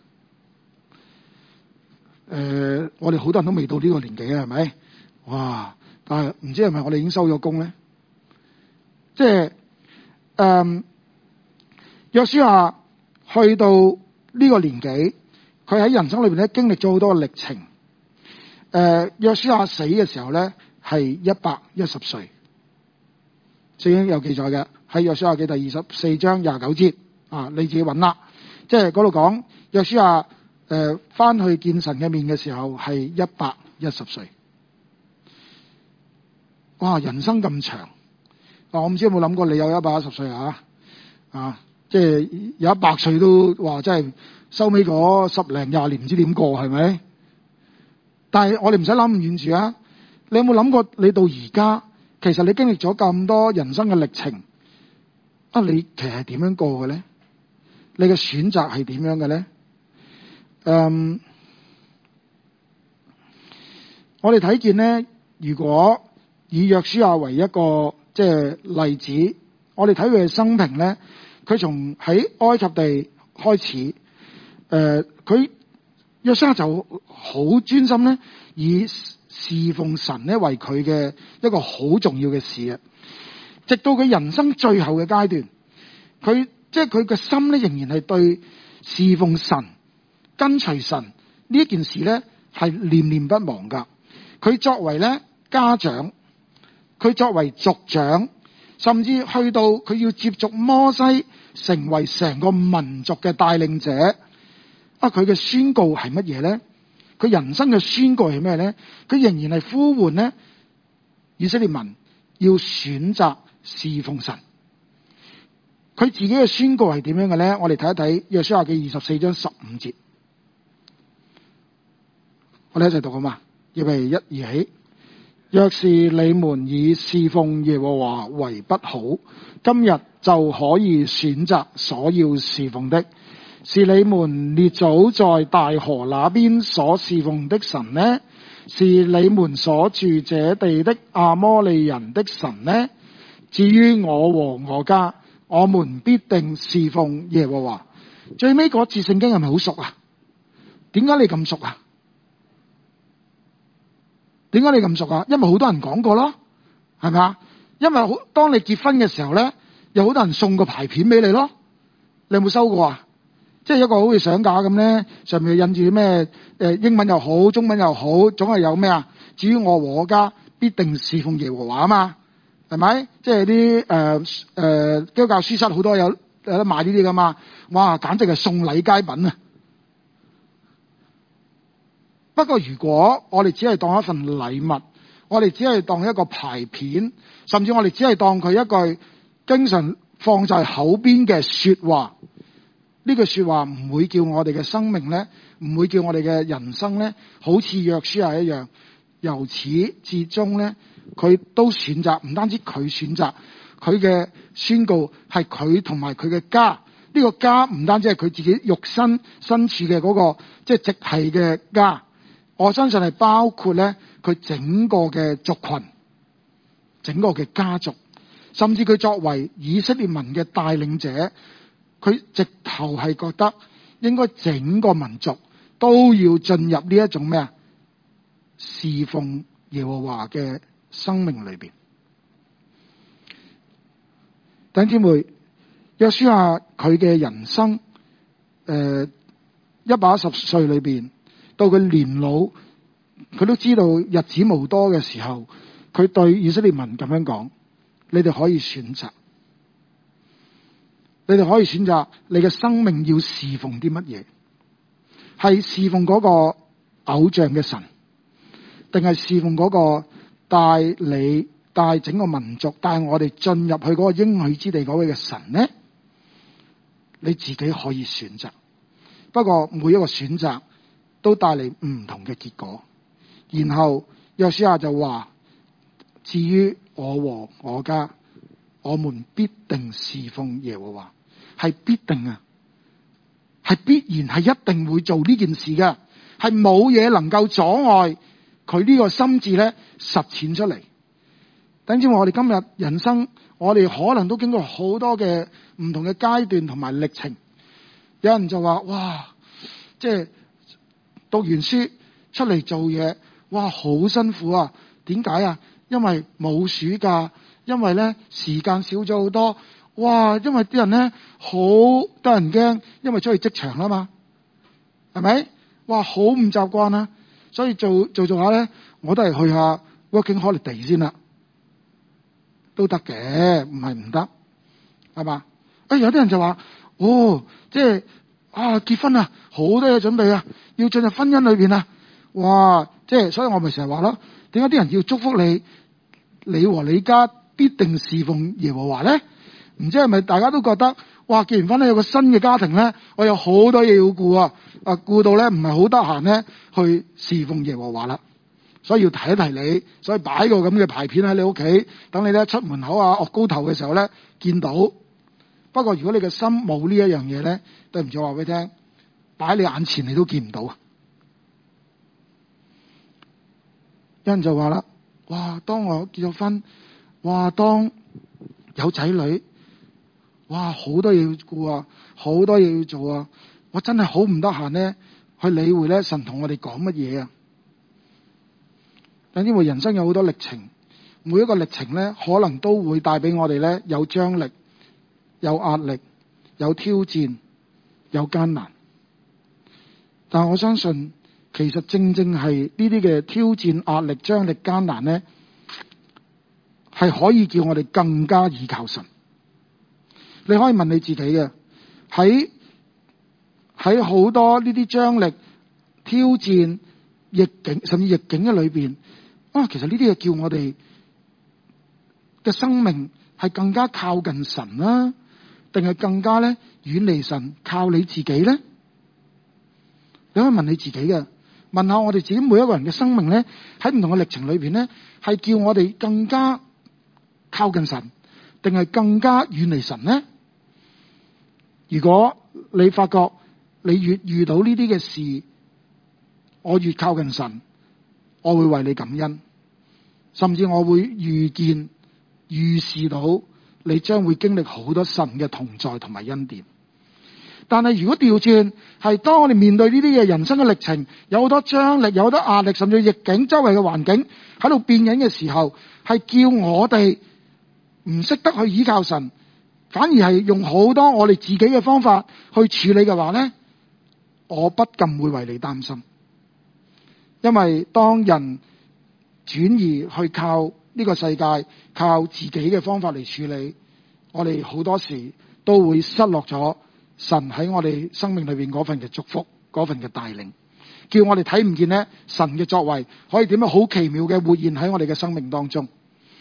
我哋好多人都未到呢個年紀啊，係咪？哇！但係唔知係咪我哋已經收咗工咧？即係約書亞去到呢個年紀，佢喺人生裏邊咧經歷咗好多嘅歷程。約書亞死嘅時候咧係110歲，聖經有記載嘅，喺約書亞記第24章29節啊，你自己揾啦。即係嗰度講約書亞翻去見神嘅面嘅時候係110歲。哇！人生咁長，我唔知有冇諗過你有110歲啊？即係有100歲都話真係收尾嗰10零20年唔知點過，係咪？但係我哋唔使諗咁遠住啊！你有冇諗過你到而家，其實你經歷咗咁多人生嘅歷程啊？你其實係點樣過嘅咧？你嘅選擇係點樣嘅咧？我哋睇見咧，如果以約書亞為一個即係例子，我哋睇佢嘅生平咧，佢從喺埃及地開始，佢約書亞就好專心咧，以侍奉神咧為佢嘅一個好重要嘅事啊！直到佢人生最後嘅階段，佢即係佢嘅心咧仍然係對侍奉神、跟隨神呢一件事咧係念念不忘噶。佢作為咧家長，佢作為族長，甚至去到佢要接續摩西成為成個民族嘅帶領者啊！佢嘅宣告係乜嘢咧？佢人生嘅宣告係咩咧？佢仍然係呼喚咧以色列民要選擇侍奉神。佢自己嘅宣告係點樣嘅咧？我哋睇一睇約書亞記24章15節，我哋一齊讀好嘛？預備1、2起。若是你們以侍奉耶和華為不好，今日就可以選擇所要侍奉的，是你們列祖在大河那邊所侍奉的神呢？是你們所住這地的亞摩利人的神呢？至於我和我家，我們必定侍奉耶和華。最尾嗰節聖經係咪好熟啊？點解你咁熟啊？點解你咁熟啊？因為好多人講過咯，係係咪啊？因為當你結婚嘅時候咧，有好多人送個牌片俾你咯，你有冇收過啊？即係一個好似相架咁咧，上面印住咩英文又好，中文又好，總係有咩啊？至於我和我家必定侍奉耶和華啊嘛，係咪？即係啲基督教書室好多有得賣呢啲噶嘛，哇！簡直係送禮佳品啊！不過如果我哋只係當一份禮物，我哋只係當一個牌片，甚至我哋只係當佢一句經常放在口邊嘅說話，呢句說話唔會叫我哋嘅生命咧，唔會叫我哋嘅人生咧，好似約書亞一樣，由始至終咧，佢都選擇，唔單止佢選擇，佢嘅宣告係佢同埋佢嘅家，呢個家唔單止係佢自己肉身身處嘅嗰個即係直系嘅家，我相信係包括咧佢整個嘅族群，整個嘅家族，甚至佢作為以色列民嘅帶領者，佢直頭係覺得應該整個民族都要進入呢一種咩啊？侍奉耶和華嘅生命裏邊。弟兄姊妹，約書亞佢嘅人生110歲裏邊，到佢年老，佢都知道日子無多嘅時候，佢對以色列民咁樣講：你哋可以選擇，你哋可以選擇你嘅生命要侍奉啲乜嘢？係侍奉嗰個偶像嘅神，定係侍奉嗰個帶整個民族帶我哋進入去嗰個應許之地嗰位嘅神呢？你自己可以選擇，不過每一個選擇都帶嚟唔同嘅結果。然後約書亞就話：至於我和我家，我們必定侍奉耶和華。係必定啊，係必然，係一定會做呢件事嘅，係冇嘢能夠阻礙佢呢個心志咧實踐出嚟。等於我哋今日人生，我哋可能都經過好多嘅唔同嘅階段同埋歷程。有人就話：哇，即係讀完書出嚟做嘢，哇，好辛苦啊！點解啊？因為冇暑假，因為咧時間少咗好多。哇！因為啲人咧好得人驚，因為出去職場啦嘛，係咪？哇！好唔習慣啊，所以做下咧，我都係去下 working holiday 先啦，都得嘅，唔係唔得，係嘛？有啲人就話：即係結婚啊，好多嘢準備啊，要進入婚姻裏邊啊，哇！即係，所以我咪成日話咯，點解啲人要祝福你，你和你家必定侍奉耶和華咧？唔知係咪大家都覺得，哇！結完婚咧有個新嘅家庭咧，我有好多嘢要顧啊！顧到咧唔係好得閒咧去侍奉耶和華啦，所以要提一提你，所以擺個咁嘅牌片喺你屋企，等你咧出門口啊，岳高頭嘅時候咧見到。不過如果你嘅心冇呢一樣嘢咧，對唔住，我話俾你聽，擺喺你眼前你都見唔到啊！有人就話啦：哇！當我結咗婚，哇！當有仔女。哇！好多嘢要顧啊，好多嘢要做啊！我真係好唔得閒咧，去理會咧神同我哋講乜嘢啊！因為人生有好多歷程，每一個歷程咧，可能都會帶俾我哋咧有張力、有壓力、有挑戰、有艱難。但我相信，其實正正係呢啲嘅挑戰、壓力、張力、艱難咧，係可以叫我哋更加倚靠神。你可以問你自己嘅，喺好多呢啲張力、挑戰、逆境甚至逆境嘅裏邊，其實呢啲嘢叫我哋嘅生命係更加靠近神啦，定係更加咧遠離神，靠你自己咧？你可以問你自己嘅，問下我哋自己每一個人嘅生命咧，喺唔同嘅歷程裏邊咧，係叫我哋更加靠近神，定係更加遠離神咧？如果你發覺你越遇到呢啲嘅事，我越靠近神，我會為你感恩，甚至我會預視到你將會經歷好多神嘅同在同埋恩典。 但係如果調轉，係當我哋面對呢啲嘅人生嘅歷程，有好多張力，有好多壓力，甚至逆境，周圍嘅環境喺度變緊嘅時候，係叫我哋唔識得去依靠神，反而係用好多我哋自己嘅方法去處理嘅話呢，我不禁會為你擔心。因為當人轉移去靠呢個世界，靠自己嘅方法嚟處理，我哋好多時都會失落咗神喺我哋生命裏邊嗰份嘅祝福，嗰份嘅帶領，叫我哋睇唔見呢神嘅作為可以點樣好奇妙嘅活現喺我哋嘅生命當中。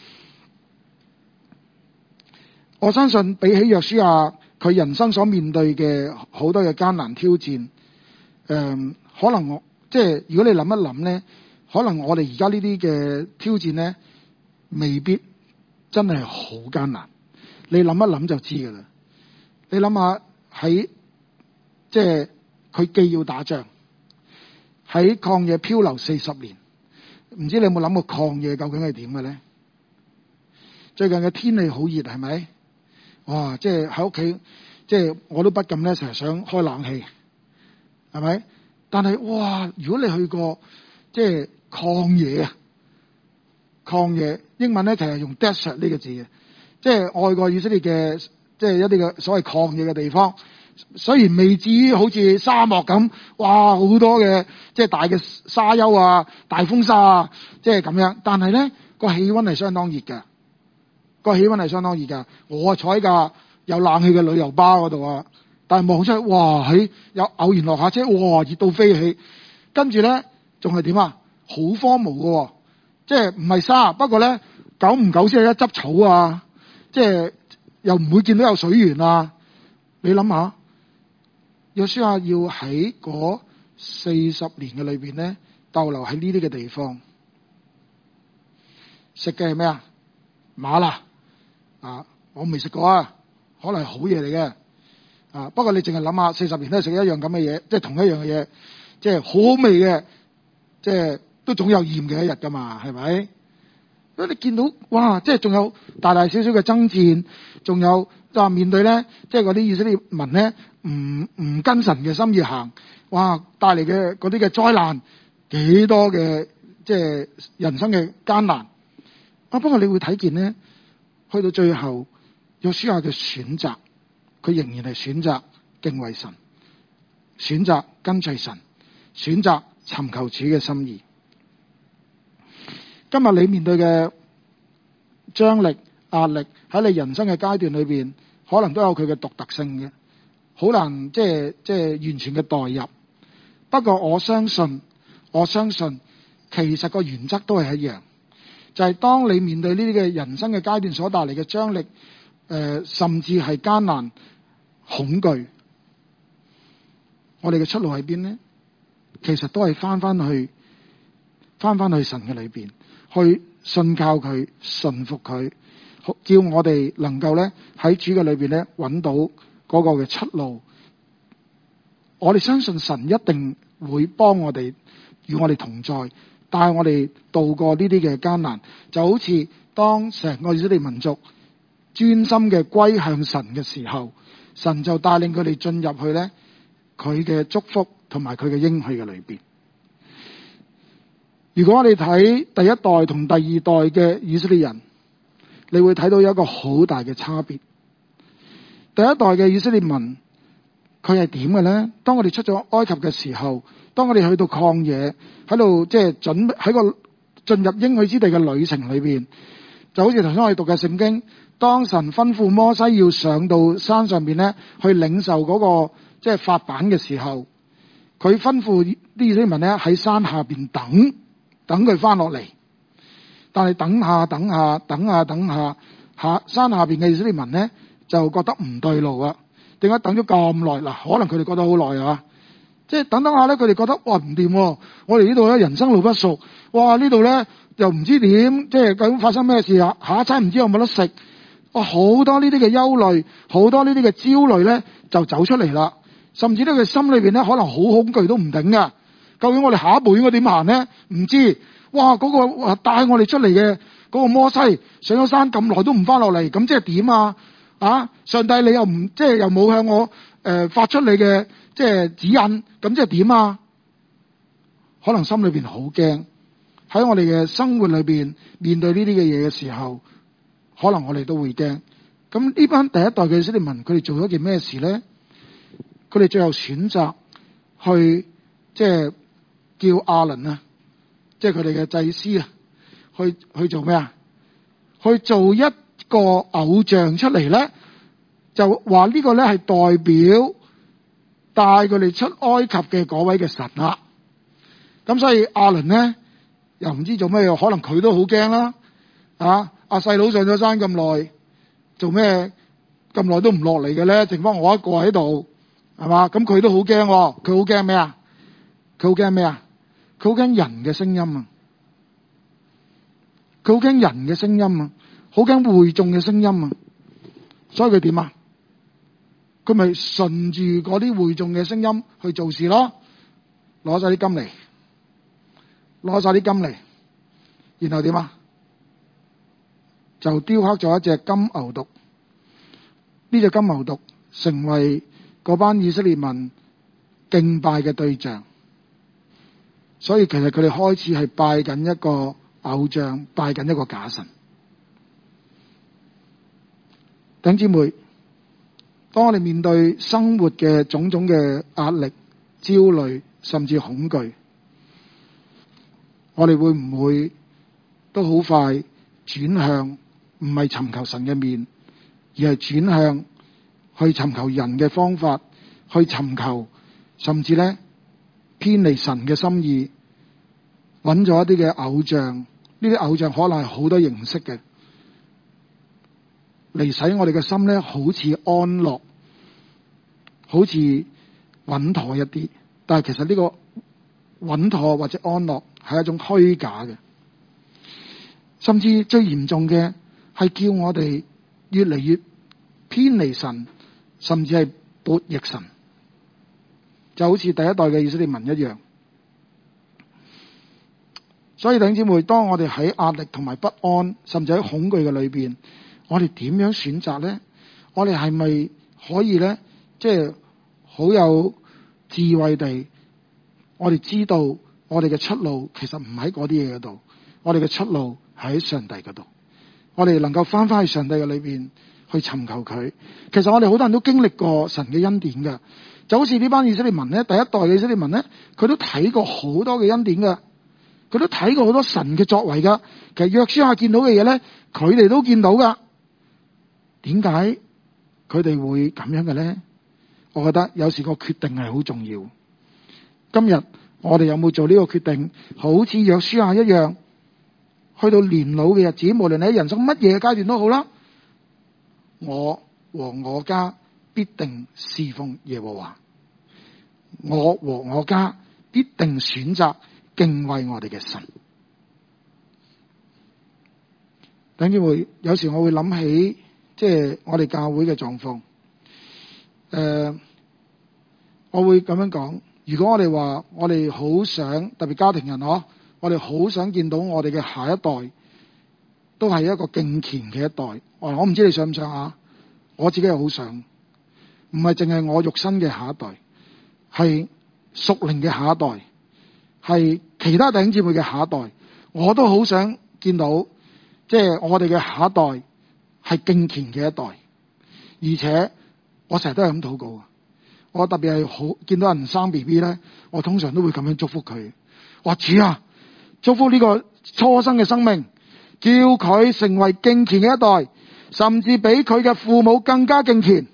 我相信比起約書亞佢人生所面對嘅好多嘅艱難挑戰，可能我即係如果你諗一諗呢，可能我哋而家呢啲嘅挑戰呢，未必真係好艱難。你諗一諗就知噶啦。你諗下喺即係佢既要打仗，喺曠野漂流40年，唔知你有冇諗過曠野究竟係點嘅咧？最近嘅天氣好熱，係咪？哇！即係喺屋企，即係我都不禁咧，成日想開冷氣，係咪？但係哇！如果你去過即係曠野啊，曠野英文咧就係用 desert 呢個字嘅，即係外國以色列嘅即係一啲嘅所謂曠野嘅地方。雖然未至於好似沙漠咁，哇！好多嘅即係大嘅沙丘啊、大風沙啊，即係咁樣，但係咧個氣溫係相當熱嘅。個氣溫係相當熱㗎，我坐喺架有冷氣嘅旅遊巴嗰度啊，但係望出去，哇！喺有偶然落下車，哇！熱到飛起，跟住咧仲係點啊？好荒蕪嘅，即係唔係沙，不過咧久唔久先係一執草啊，即係又唔會見到有水源啊。你諗下，約書亞要喺嗰40年嘅裏邊咧逗留喺呢啲嘅地方，食嘅係咩啊？嗎哪。我未食過啊，可能係好嘢嚟嘅。不過你淨係諗下，40年都係食一樣咁嘅嘢，即係同一樣嘅嘢，即係好好味嘅，即係都總有厭嘅一日噶嘛，係咪？如果你見到哇，即係仲有大大小小嘅爭戰，仲有面對咧，即係嗰啲以色列民咧，唔跟神嘅心意行，哇，帶嚟嘅嗰啲嘅災難，幾多嘅即係人生嘅艱難。不過你會睇見咧。去到最後，約書亞嘅選擇，佢仍然係選擇敬畏神，選擇跟隨神，選擇尋求主嘅心意。今日你面對嘅張力、壓力喺你人生嘅階段裏邊，可能都有佢嘅獨特性嘅，好難即係完全嘅代入。不過我相信，其實個原則都係一樣。就係當你面對呢啲嘅人生嘅階段所帶嚟嘅張力，甚至係艱難、恐懼，我哋嘅出路喺邊呢？其實都係翻翻去神嘅裏邊，去信靠佢、順服佢，叫我哋能夠咧喺主嘅裏邊咧揾到嗰個嘅出路。我哋相信神一定會幫我哋，與我哋同在。帶我哋渡過呢啲嘅艱難，就好似當成個以色列民族專心嘅歸向神嘅時候，神就帶領佢哋進入去咧佢嘅祝福同埋佢嘅應許嘅裏邊。如果我哋睇第一代同第二代嘅以色列人，你會睇到有一個好大嘅差別。第一代嘅以色列民，佢係點嘅咧？當我哋出咗埃及嘅時候，當我哋去到曠野，喺度即係準備喺個進入應許之地嘅旅程裏邊，就好似頭先我哋讀嘅聖經，當神吩咐摩西要上到山上邊咧，去領受嗰個即係法版嘅時候，佢吩咐啲以色列民咧喺山下邊等佢翻落嚟。但係等下，山下邊嘅以色列民咧就覺得唔對路啊！點解等咗咁耐？嗱，可能佢哋覺得好耐啊！即係等下咧，佢哋覺得哇唔掂，我哋呢度咧人生路不熟，哇呢度咧又唔知點，即係究竟發生咩事啊？下一餐唔知有冇得食，哇好多呢啲嘅憂慮，好多呢啲嘅焦慮咧就走出嚟啦。甚至咧佢心裏邊咧可能好恐懼都唔定噶。究竟我哋下一步應該點行咧？唔知。哇嗰個帶我哋出嚟嘅嗰個摩西上咗山咁耐都唔翻落嚟，咁即係點啊？啊！上帝你又唔即係又冇向我發出你嘅即係指引，咁即係點啊？可能心裏邊好驚，喺我哋嘅生活裏邊面對呢啲嘅嘢嘅時候，可能我哋都會驚。咁呢班第一代嘅以色列民，佢哋做咗件咩事咧？佢哋最後選擇去即係叫亞倫啊，即係佢哋嘅祭司啊，去做咩啊？去做一個偶像出嚟咧，就話呢個咧係代表帶佢哋出埃及嘅嗰位嘅神啦。咁所以亞倫咧又唔知做咩，可能佢都好驚啦。阿細佬上咗山咁耐，做咩咁耐都唔落嚟嘅咧？剩翻我一個喺度，係嘛？咁佢都好驚，佢好驚咩啊？佢好驚咩啊？佢好驚人嘅聲音啊！佢好驚人嘅聲音啊！好驚會眾嘅聲音啊！所以佢點啊？佢咪順住嗰啲會眾嘅聲音去做事咯，攞晒啲金嚟，然後點啊？就雕刻咗一隻金牛犢，呢隻金牛犢成為嗰班以色列民敬拜嘅對象。所以其實佢哋開始係拜緊一個偶像，拜緊一個假神。弟兄姊妹，當我哋面對生活嘅種種嘅壓力、焦慮甚至恐懼，我哋會唔會都好快轉向唔係尋求神嘅面，而係轉向去尋求人嘅方法，去尋求甚至咧偏離神嘅心意，揾咗一啲嘅偶像，呢啲偶像可能係好多形式嘅，嚟使我哋嘅心咧好似安樂，好似穩妥一啲。但係其實呢個穩妥或者安樂係一種虛假嘅，甚至最嚴重嘅係叫我哋越嚟越偏離神，甚至係悖逆神，就好似第一代嘅以色列民一樣。所以弟兄姊妹，當我哋喺壓力同埋不安，甚至喺恐懼嘅裏邊，我哋點樣選擇咧？我哋係咪可以咧，即係好有智慧地，我哋知道我哋嘅出路其實唔喺嗰啲嘢嗰度，我哋嘅出路係喺上帝嗰度。我哋能夠翻返去上帝嘅裏邊去尋求佢。其實我哋好多人都經歷過神嘅恩典嘅，就好似呢班以色列民咧，第一代嘅以色列民咧，佢都睇過好多嘅恩典嘅。佢都睇過好多神嘅作為噶，其實約書亞見到嘅嘢咧，佢哋都見到噶。點解佢哋會咁樣嘅咧？我覺得有時個決定係好重要。今日我哋有冇做呢個決定？好似約書亞一樣，去到年老嘅日子，無論你喺人生乜嘢階段都好啦，我和我家必定侍奉耶和華，我和我家必定選擇敬畏我哋嘅神。等於會有時我會諗起，即係我哋教會嘅狀況。我會咁樣講，如果我哋話我哋好想，特別家庭人我哋好想見到我哋嘅下一代都係一個敬虔嘅一代。我唔知你想唔想啊？我自己係好想，唔係淨係我肉身嘅下一代，係屬靈嘅下一代，係其他弟兄姊妹嘅下一代，我都好想見到，即係我哋嘅下一代係敬虔嘅一代。而且我成日都係咁禱告，我特別係好見到人生 BB 咧，我通常都會咁樣祝福佢。話主啊，祝福呢個初生嘅生命，叫佢成為敬虔嘅一代，甚至比佢嘅父母更加敬虔。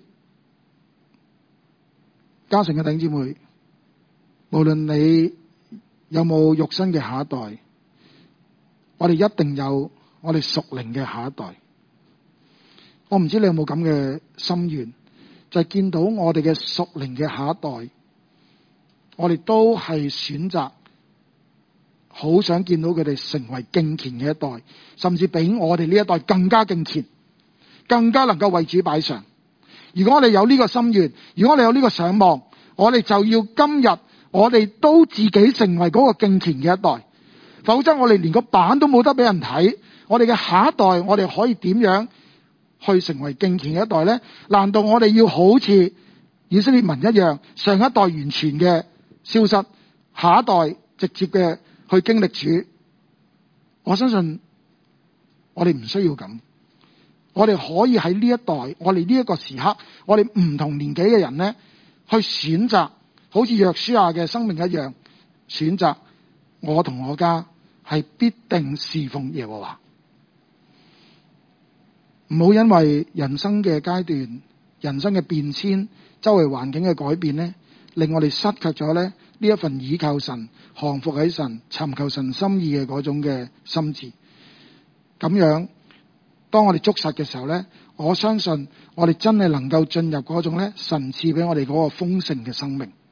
嘉誠嘅弟兄姊妹，無論你有冇肉身嘅下一代，我哋一定有我哋屬靈嘅下一代。我唔知你有冇咁嘅心願，就係見到我哋嘅屬靈嘅下一代，我哋都係選擇好想見到佢哋成為敬虔嘅一代，甚至比我哋呢一代更加敬虔，更加能夠為主擺上。如果我哋有呢個心願，如果我哋有呢個想望，我哋就要今日我哋都自己成為嗰個敬虔嘅一代，否則我哋連個版都冇得俾人睇。我哋嘅下一代，我哋可以點樣去成為敬虔嘅一代呢？難道我哋要好似以色列民一樣，上一代完全嘅消失，下一代直接嘅去經歷主。我相信我哋唔需要咁，我哋可以喺呢一代，我哋呢一個時刻，我哋唔同年紀嘅人呢，去選擇好似約書亞嘅生命一樣，選擇我同我家係必定侍奉耶和華。唔好因為人生嘅階段、人生嘅變遷、周圍環境嘅改變呢，令我哋失去咗呢一份倚靠神、降服喺神、尋求神心意嘅嗰種嘅心志。咁樣，當我哋捉實嘅時候呢，我相信我哋真係能夠進入嗰種呢神賜俾我哋嗰個豐盛嘅生命。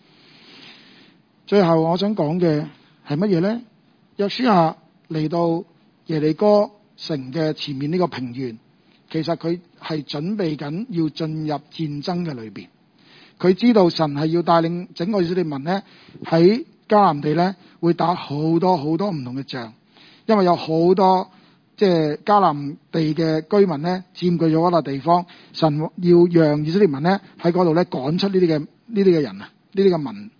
最後我想講嘅係乜嘢呢？約書亞嚟到耶利哥城嘅前面呢個平原，其實佢係準備緊要進入戰爭嘅裏邊。佢知道神係要帶領整個以色列民呢喺迦南地呢會打好多好多唔同嘅仗，因為有好多即係迦南地嘅居民呢佔據咗嗰笪地方，神要讓以色列民呢喺嗰度呢趕出呢啲嘅人啊，呢啲嘅民。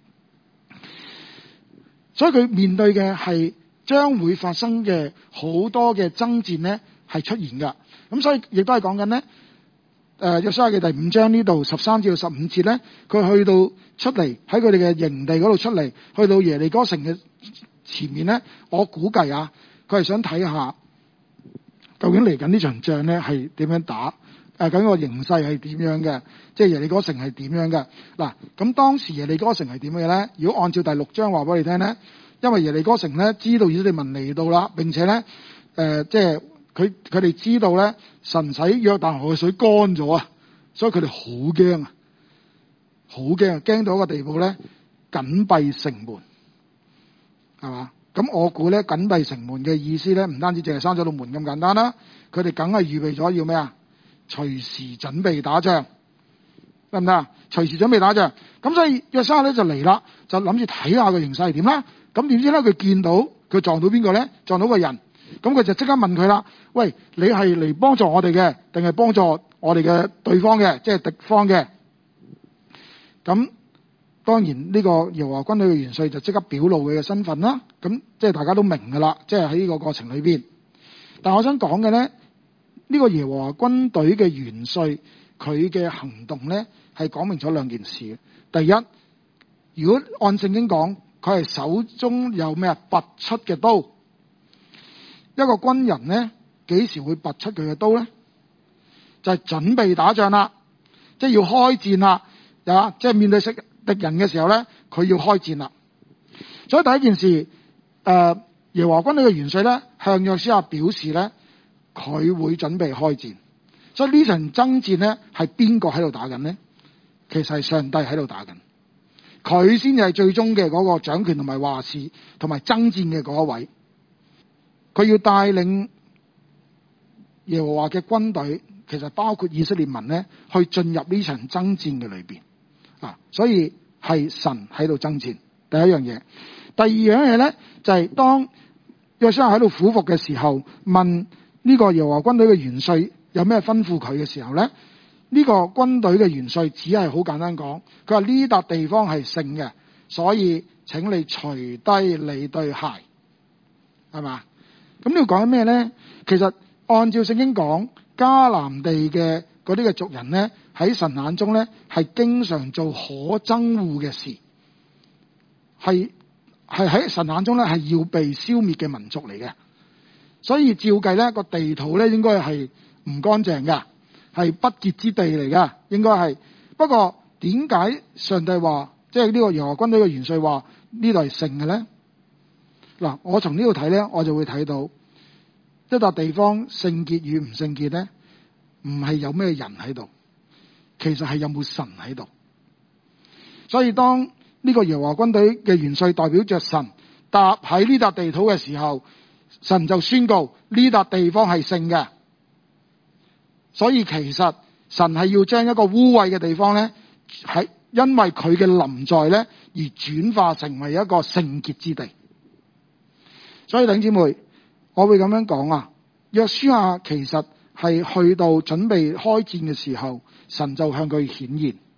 所以佢面對嘅係將會發生嘅好多嘅爭戰呢係出現噶。咁所以亦都係講緊呢約書亞嘅第5章呢度13至到15節呢，佢去到出嚟喺佢哋嘅營地嗰度出嚟，去到耶利哥城嘅前面呢，我估計啊，佢係想睇下究竟嚟緊呢場仗呢係點樣打，究竟個形勢係點樣嘅，即係耶利哥城係點樣嘅。嗱，咁當時耶利哥城係點嘅呢？如果按照第6章話俾你聽呢，因為耶利哥城呢知道以色列民嚟到啦，並且呢即係佢哋知道咧，神使約旦河嘅水乾咗啊，所以佢哋好驚啊，好驚啊，驚到一個地步咧，緊閉城門，係嘛？咁我估咧，緊閉城門嘅意思咧，唔單止淨係閂咗道門咁簡單啦，佢哋梗係預備咗要咩啊？隨時準備打仗，得唔得啊？隨時準備打仗。咁所以約書亞咧就嚟啦，就諗住睇下個形勢係點啦。咁點知咧，佢見到佢撞到邊個咧？撞到個人。咁佢就即刻問佢啦，喂，你係嚟幫助我哋嘅，定係幫助我哋嘅對方嘅，即係敵方嘅？咁當然呢個耶和華軍隊嘅元帥就即刻表露佢嘅身份啦。咁即係大家都明噶啦，即係喺呢個過程裏邊。但我想講嘅咧，呢個耶和華軍隊嘅元帥佢嘅行動咧係講明咗兩件事。第一，如果按聖經講，佢係手中有咩啊？拔出嘅刀。一個軍人呢，幾時會拔出佢嘅刀呢？就係準備打仗啦，即係要開戰啦，即係面對敵人嘅時候呢，佢要開戰啦。所以第一件事，耶和華軍隊嘅元帥呢，向約書亞表示呢，佢會準備開戰。所以呢場爭戰呢，係邊個喺度打緊呢？其實係上帝喺度打緊，佢先至係最終嘅嗰個掌權同埋話事同埋爭戰嘅嗰一位。佢要帶領耶和華嘅軍隊，其實包括以色列民呢，去進入呢場爭戰嘅裏邊啊。所以係神喺度爭戰。第一樣嘢，第二樣嘢呢，就係當約書亞喺度俯伏嘅時候，問呢個耶和華軍隊嘅元帥有咩吩咐佢嘅時候呢，呢個軍隊嘅元帥只係好簡單講，佢話呢笪地方係聖嘅，所以請你除低你對鞋，係嘛？咁呢度講緊咩呢？其實按照聖經講，迦南地嘅嗰啲嘅族人呢，喺神眼中呢，係經常做可憎惡嘅事，係喺神眼中呢，係要被消滅嘅民族嚟嘅。所以照計呢個地圖呢，應該係唔乾淨㗎，係不潔之地嚟㗎，應該係。不過點解上帝話，即係呢個耶和華軍隊嘅元帥話呢度係聖嘅呢？嗱，我從呢度睇咧，我就會睇到一笪地方聖潔與唔聖潔咧，唔係有咩人喺度，其實係有冇神喺度。所以當呢個耶和華軍隊嘅元帥代表着神踏喺呢笪地土嘅時候，神就宣告呢笪地方係聖嘅。所以其實神係要將一個污穢嘅地方咧，係因為佢嘅臨在咧，而轉化成為一個聖潔之地。所以弟兄姊妹，我會咁樣講啊，約書亞其實係去到準備開戰嘅時候，神就向佢顯現，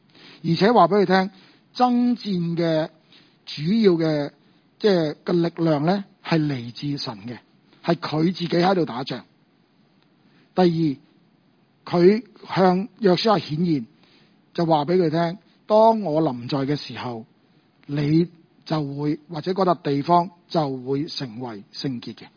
而且話俾佢聽，爭戰嘅主要嘅即係嘅力量咧係嚟自神嘅，係佢自己喺度打仗。第二，佢向約書亞顯現，就話俾佢聽，當我臨在嘅時候，你就會或者嗰笪地方就會成為聖潔嘅。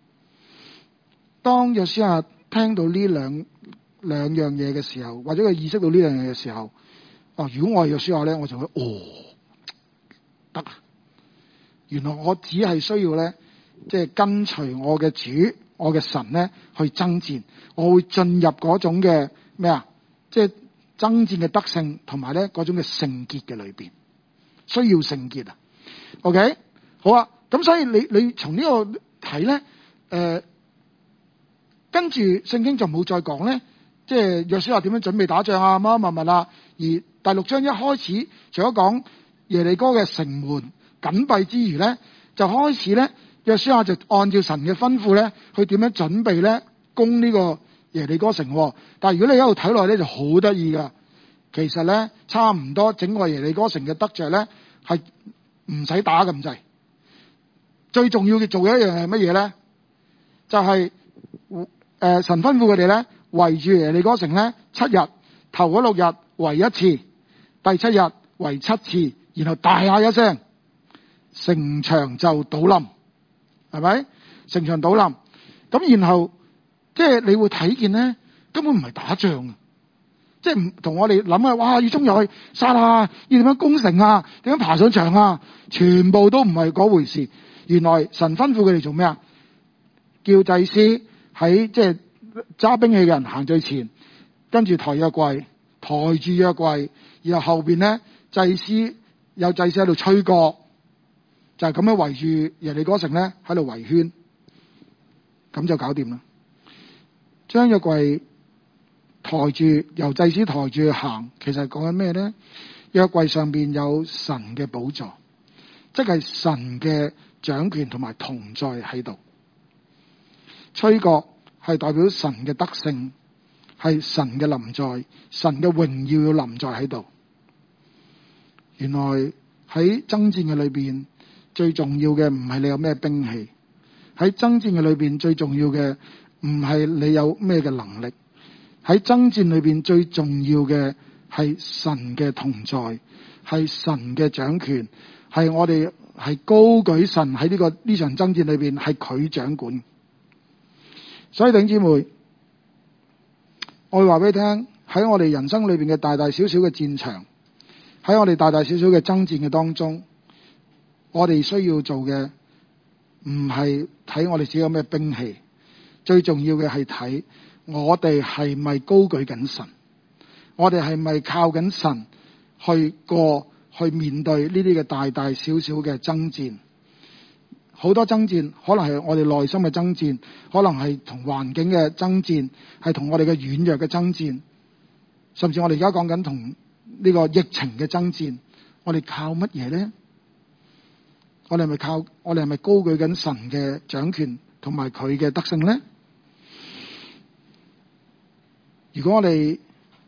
當約書亞聽到呢兩樣嘢嘅時候，或者佢意識到呢兩樣嘢嘅時候，如果我係約書亞咧，我就會得啊！原來我只係需要咧，即係跟隨我嘅主、我嘅神咧去爭戰，我會進入嗰種嘅咩啊？即係爭戰嘅得勝，同埋咧嗰種嘅聖潔嘅裏邊，需要聖潔啊。OK， 好啊。咁所以你從呢個睇咧，跟住聖經就冇再講咧，即係約書亞點樣準備打仗啊，乜乜乜啊。而第6章一開始，除咗講耶利哥嘅城門緊閉之餘咧，就開始咧，約書亞就按照神嘅吩咐咧，去點樣準備咧攻呢個耶利哥城。但係如果你喺度睇落咧，就好得意噶。其實咧，差唔多整個耶利哥城嘅得着咧，係唔使打咁滯。最重要嘅做嘅一樣係乜嘢咧？就係神吩咐佢哋咧，圍住耶利哥城咧7日，頭嗰6日圍一次，第7日圍7次，然後大嗌一聲，城牆就倒冧，係咪？城牆倒冧，咁然後即係你會睇見咧，根本唔係打仗啊！即係唔同我哋諗啊，哇！要衝入去殺啊，要點樣攻城啊，點樣爬上牆啊，全部都唔係嗰回事。原來神吩咐佢哋做咩啊？叫祭司喺即係揸兵器嘅人行最前，跟住抬約櫃，抬住約櫃，然後後邊咧有祭司喺度吹角，就係咁樣圍住耶利哥城咧喺度圍圈，咁就搞掂啦。將約櫃抬住，由祭司抬住行，其實講緊咩咧？約櫃上邊有神嘅寶座，即係神嘅掌權同埋同在喺度。吹角係代表神嘅得勝，係神嘅臨在，神嘅榮耀要臨在喺度。原來喺爭戰嘅裏邊，最重要嘅唔係你有咩兵器，喺爭戰嘅裏邊最重要嘅唔係你有咩嘅能力，喺爭戰裏邊最重要嘅係神嘅同在，係神嘅掌權，係我哋係高舉神喺呢場爭戰裏邊，係佢掌管。所以弟兄姊妹，我會話俾你聽，喺我哋人生裏邊嘅大大小小嘅戰場，喺我哋大大小小嘅爭戰嘅當中，我哋需要做嘅唔係睇我哋自己有咩兵器，最重要嘅係睇我哋係咪高舉緊神，我哋係咪靠緊神去面對呢啲嘅大大小小嘅爭戰。好多爭戰可能係我哋內心嘅爭戰，可能係同環境嘅爭戰，係同我哋嘅軟弱嘅爭戰，甚至我哋而家講緊同呢個疫情嘅爭戰。我哋靠乜嘢咧？我哋係咪高舉緊神嘅掌權同埋佢嘅得勝咧？如果我哋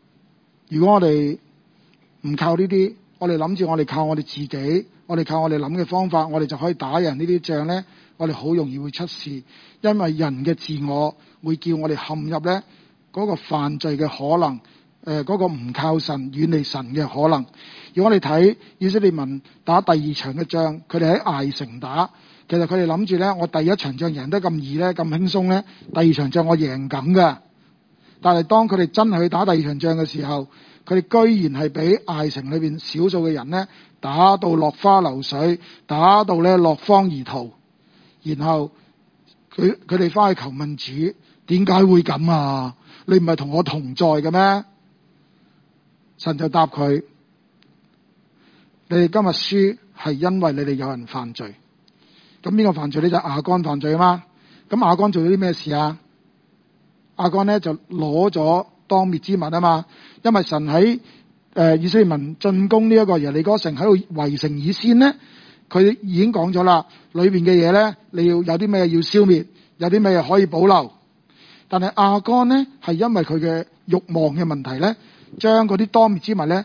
唔靠呢啲，我哋諗住我哋靠我哋自己，我哋靠我哋諗嘅方法，我哋就可以打贏呢啲仗咧，我哋好容易會出事，因為人嘅自我會叫我哋陷入咧嗰個犯罪嘅可能，嗰個唔靠神、遠離神嘅可能。如果我哋睇以色列民打第2場嘅仗，佢哋喺艾城打，其實佢哋諗住咧，我第1場仗贏得咁易咧，咁輕鬆咧，第2場仗我贏緊噶。但係當佢哋真係去打第2場仗嘅時候，佢哋居然係俾艾城裏邊少數嘅人咧打到落花流水，打到咧落荒而逃。然後佢哋翻去求問主，點解會咁啊？你唔係同我同在嘅咩？神就答佢：你哋今日輸係因為你哋有人犯罪。咁邊個犯罪呢？就亞干犯罪啊嘛。咁亞干做咗啲咩事啊？亞干咧就攞咗當滅之物啊嘛。因為神喺以色列民進攻呢一個耶利哥城喺度圍城以先咧，佢已經講咗啦，裏邊嘅嘢咧，你要有啲咩要消滅，有啲咩可以保留。但係亞干咧係因為佢嘅慾望嘅問題咧，將嗰啲當滅之物咧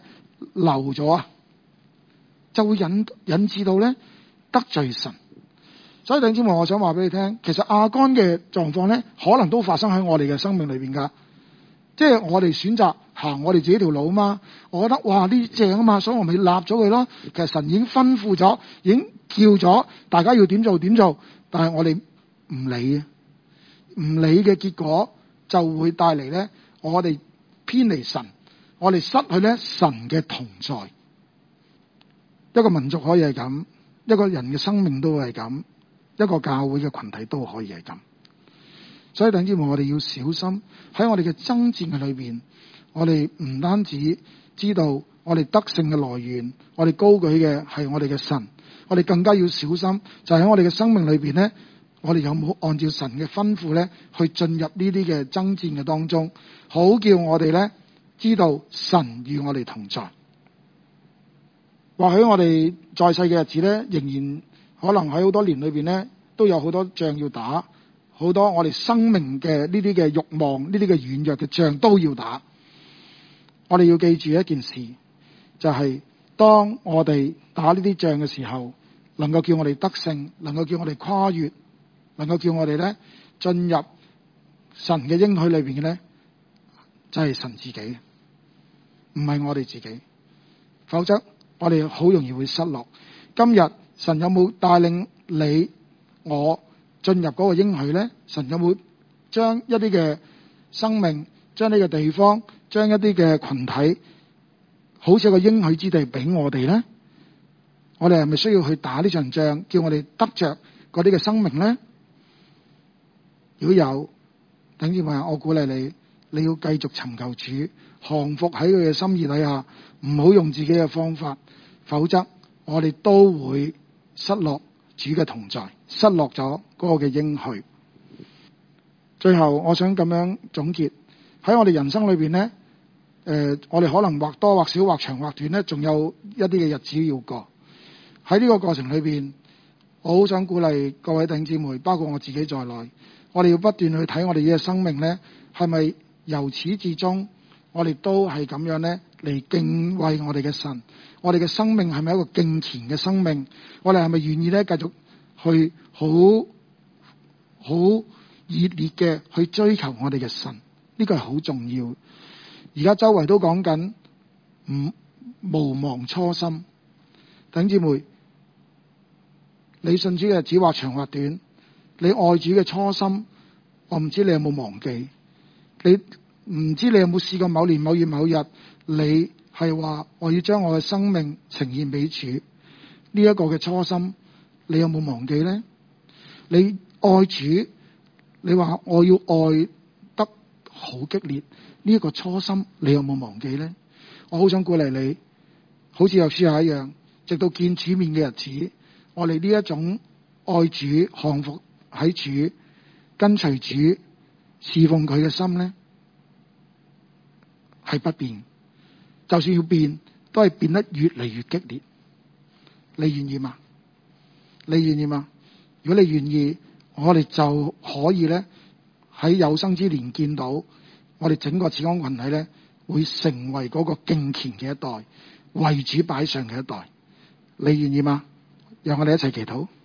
流咗啊，就會引致到咧得罪神。所以弟兄姊妹，我想話俾你聽，其實亞干嘅狀況咧，可能都發生喺我哋嘅生命裏邊噶。即係我哋選擇行我哋自己條路啊嘛，我覺得哇呢正啊嘛，所以我咪立咗佢咯。其實神已經吩咐咗，已經叫咗大家要點做點做，但係我哋唔理啊，唔理嘅結果就會帶嚟咧，我哋偏離神，我哋失去咧神嘅同在。一個民族可以係咁，一個人嘅生命都係咁，一個教會嘅群體都可以係咁。所以弟兄姊妹，我哋要小心喺我哋嘅爭戰嘅裏邊，我哋唔單止知道我哋得勝嘅來源，我哋高舉嘅係我哋嘅神，我哋更加要小心，就喺我哋嘅生命裏邊咧，我哋有冇按照神嘅吩咐咧，去進入呢啲嘅爭戰嘅當中，好叫我哋咧知道神與我哋同在。或許我哋在世嘅日子咧，仍然可能喺好多年裏邊咧，都有好多仗要打。好多我哋生命嘅呢啲嘅慾望，呢啲嘅軟弱嘅仗都要打。我哋要記住一件事，就係當我哋打呢啲仗嘅時候，能夠叫我哋得勝，能夠叫我哋跨越，能夠叫我哋咧進入神嘅應許裏邊嘅咧，就係神自己，唔係我哋自己。否則我哋好容易會失落。今日神有冇帶領你我進入嗰個應許咧？神有冇將一啲嘅生命，將呢個地方，將一啲嘅群體，好似一個應許之地俾我哋咧？我哋係咪需要去打呢場仗，叫我哋得着嗰啲嘅生命咧？如果有，弟兄姊妹，我鼓勵你，你要繼續尋求主，降服喺佢嘅心意底下，唔好用自己嘅方法，否則我哋都會失落主嘅同在，失落咗嗰個嘅應許。最後我想咁樣總結，喺我哋人生裏邊咧，我哋可能或多或少或長或短咧，仲有一啲嘅日子要過。喺呢個過程裏邊，我好想鼓勵各位弟兄姊妹，包括我自己在內，我哋要不斷去睇我哋嘅生命咧，係咪由始至終我哋都係咁樣咧嚟敬畏我哋嘅神？我哋嘅生命係咪一個敬虔嘅生命？我哋係咪願意咧繼續去好熱烈嘅去追求我哋嘅神？呢個係好重要。而家周圍都講緊無忘初心。弟兄姊妹，你信主嘅日子或長或短，你愛主嘅初心，我唔知你有冇忘記？你唔知你有冇試過某年某月某日，你係話我要將我嘅生命呈現俾主，呢一個嘅初心，你有冇忘記呢？你愛主，你話我要愛得好激烈，呢一個初心，你有冇忘記呢？我好想鼓勵你，好似約書亞一樣，直到見主面嘅日子，我哋呢一種愛主、降服喺主、跟隨主、侍奉佢嘅心呢，係不變。就算要變，都係變得越嚟越激烈。你願意嗎？你願意嗎？如果你願意，我哋就可以咧喺有生之年見到我哋整個慈安群體咧，會成為嗰個敬虔嘅一代，為主擺上嘅一代。你願意嗎？讓我哋一齊祈禱。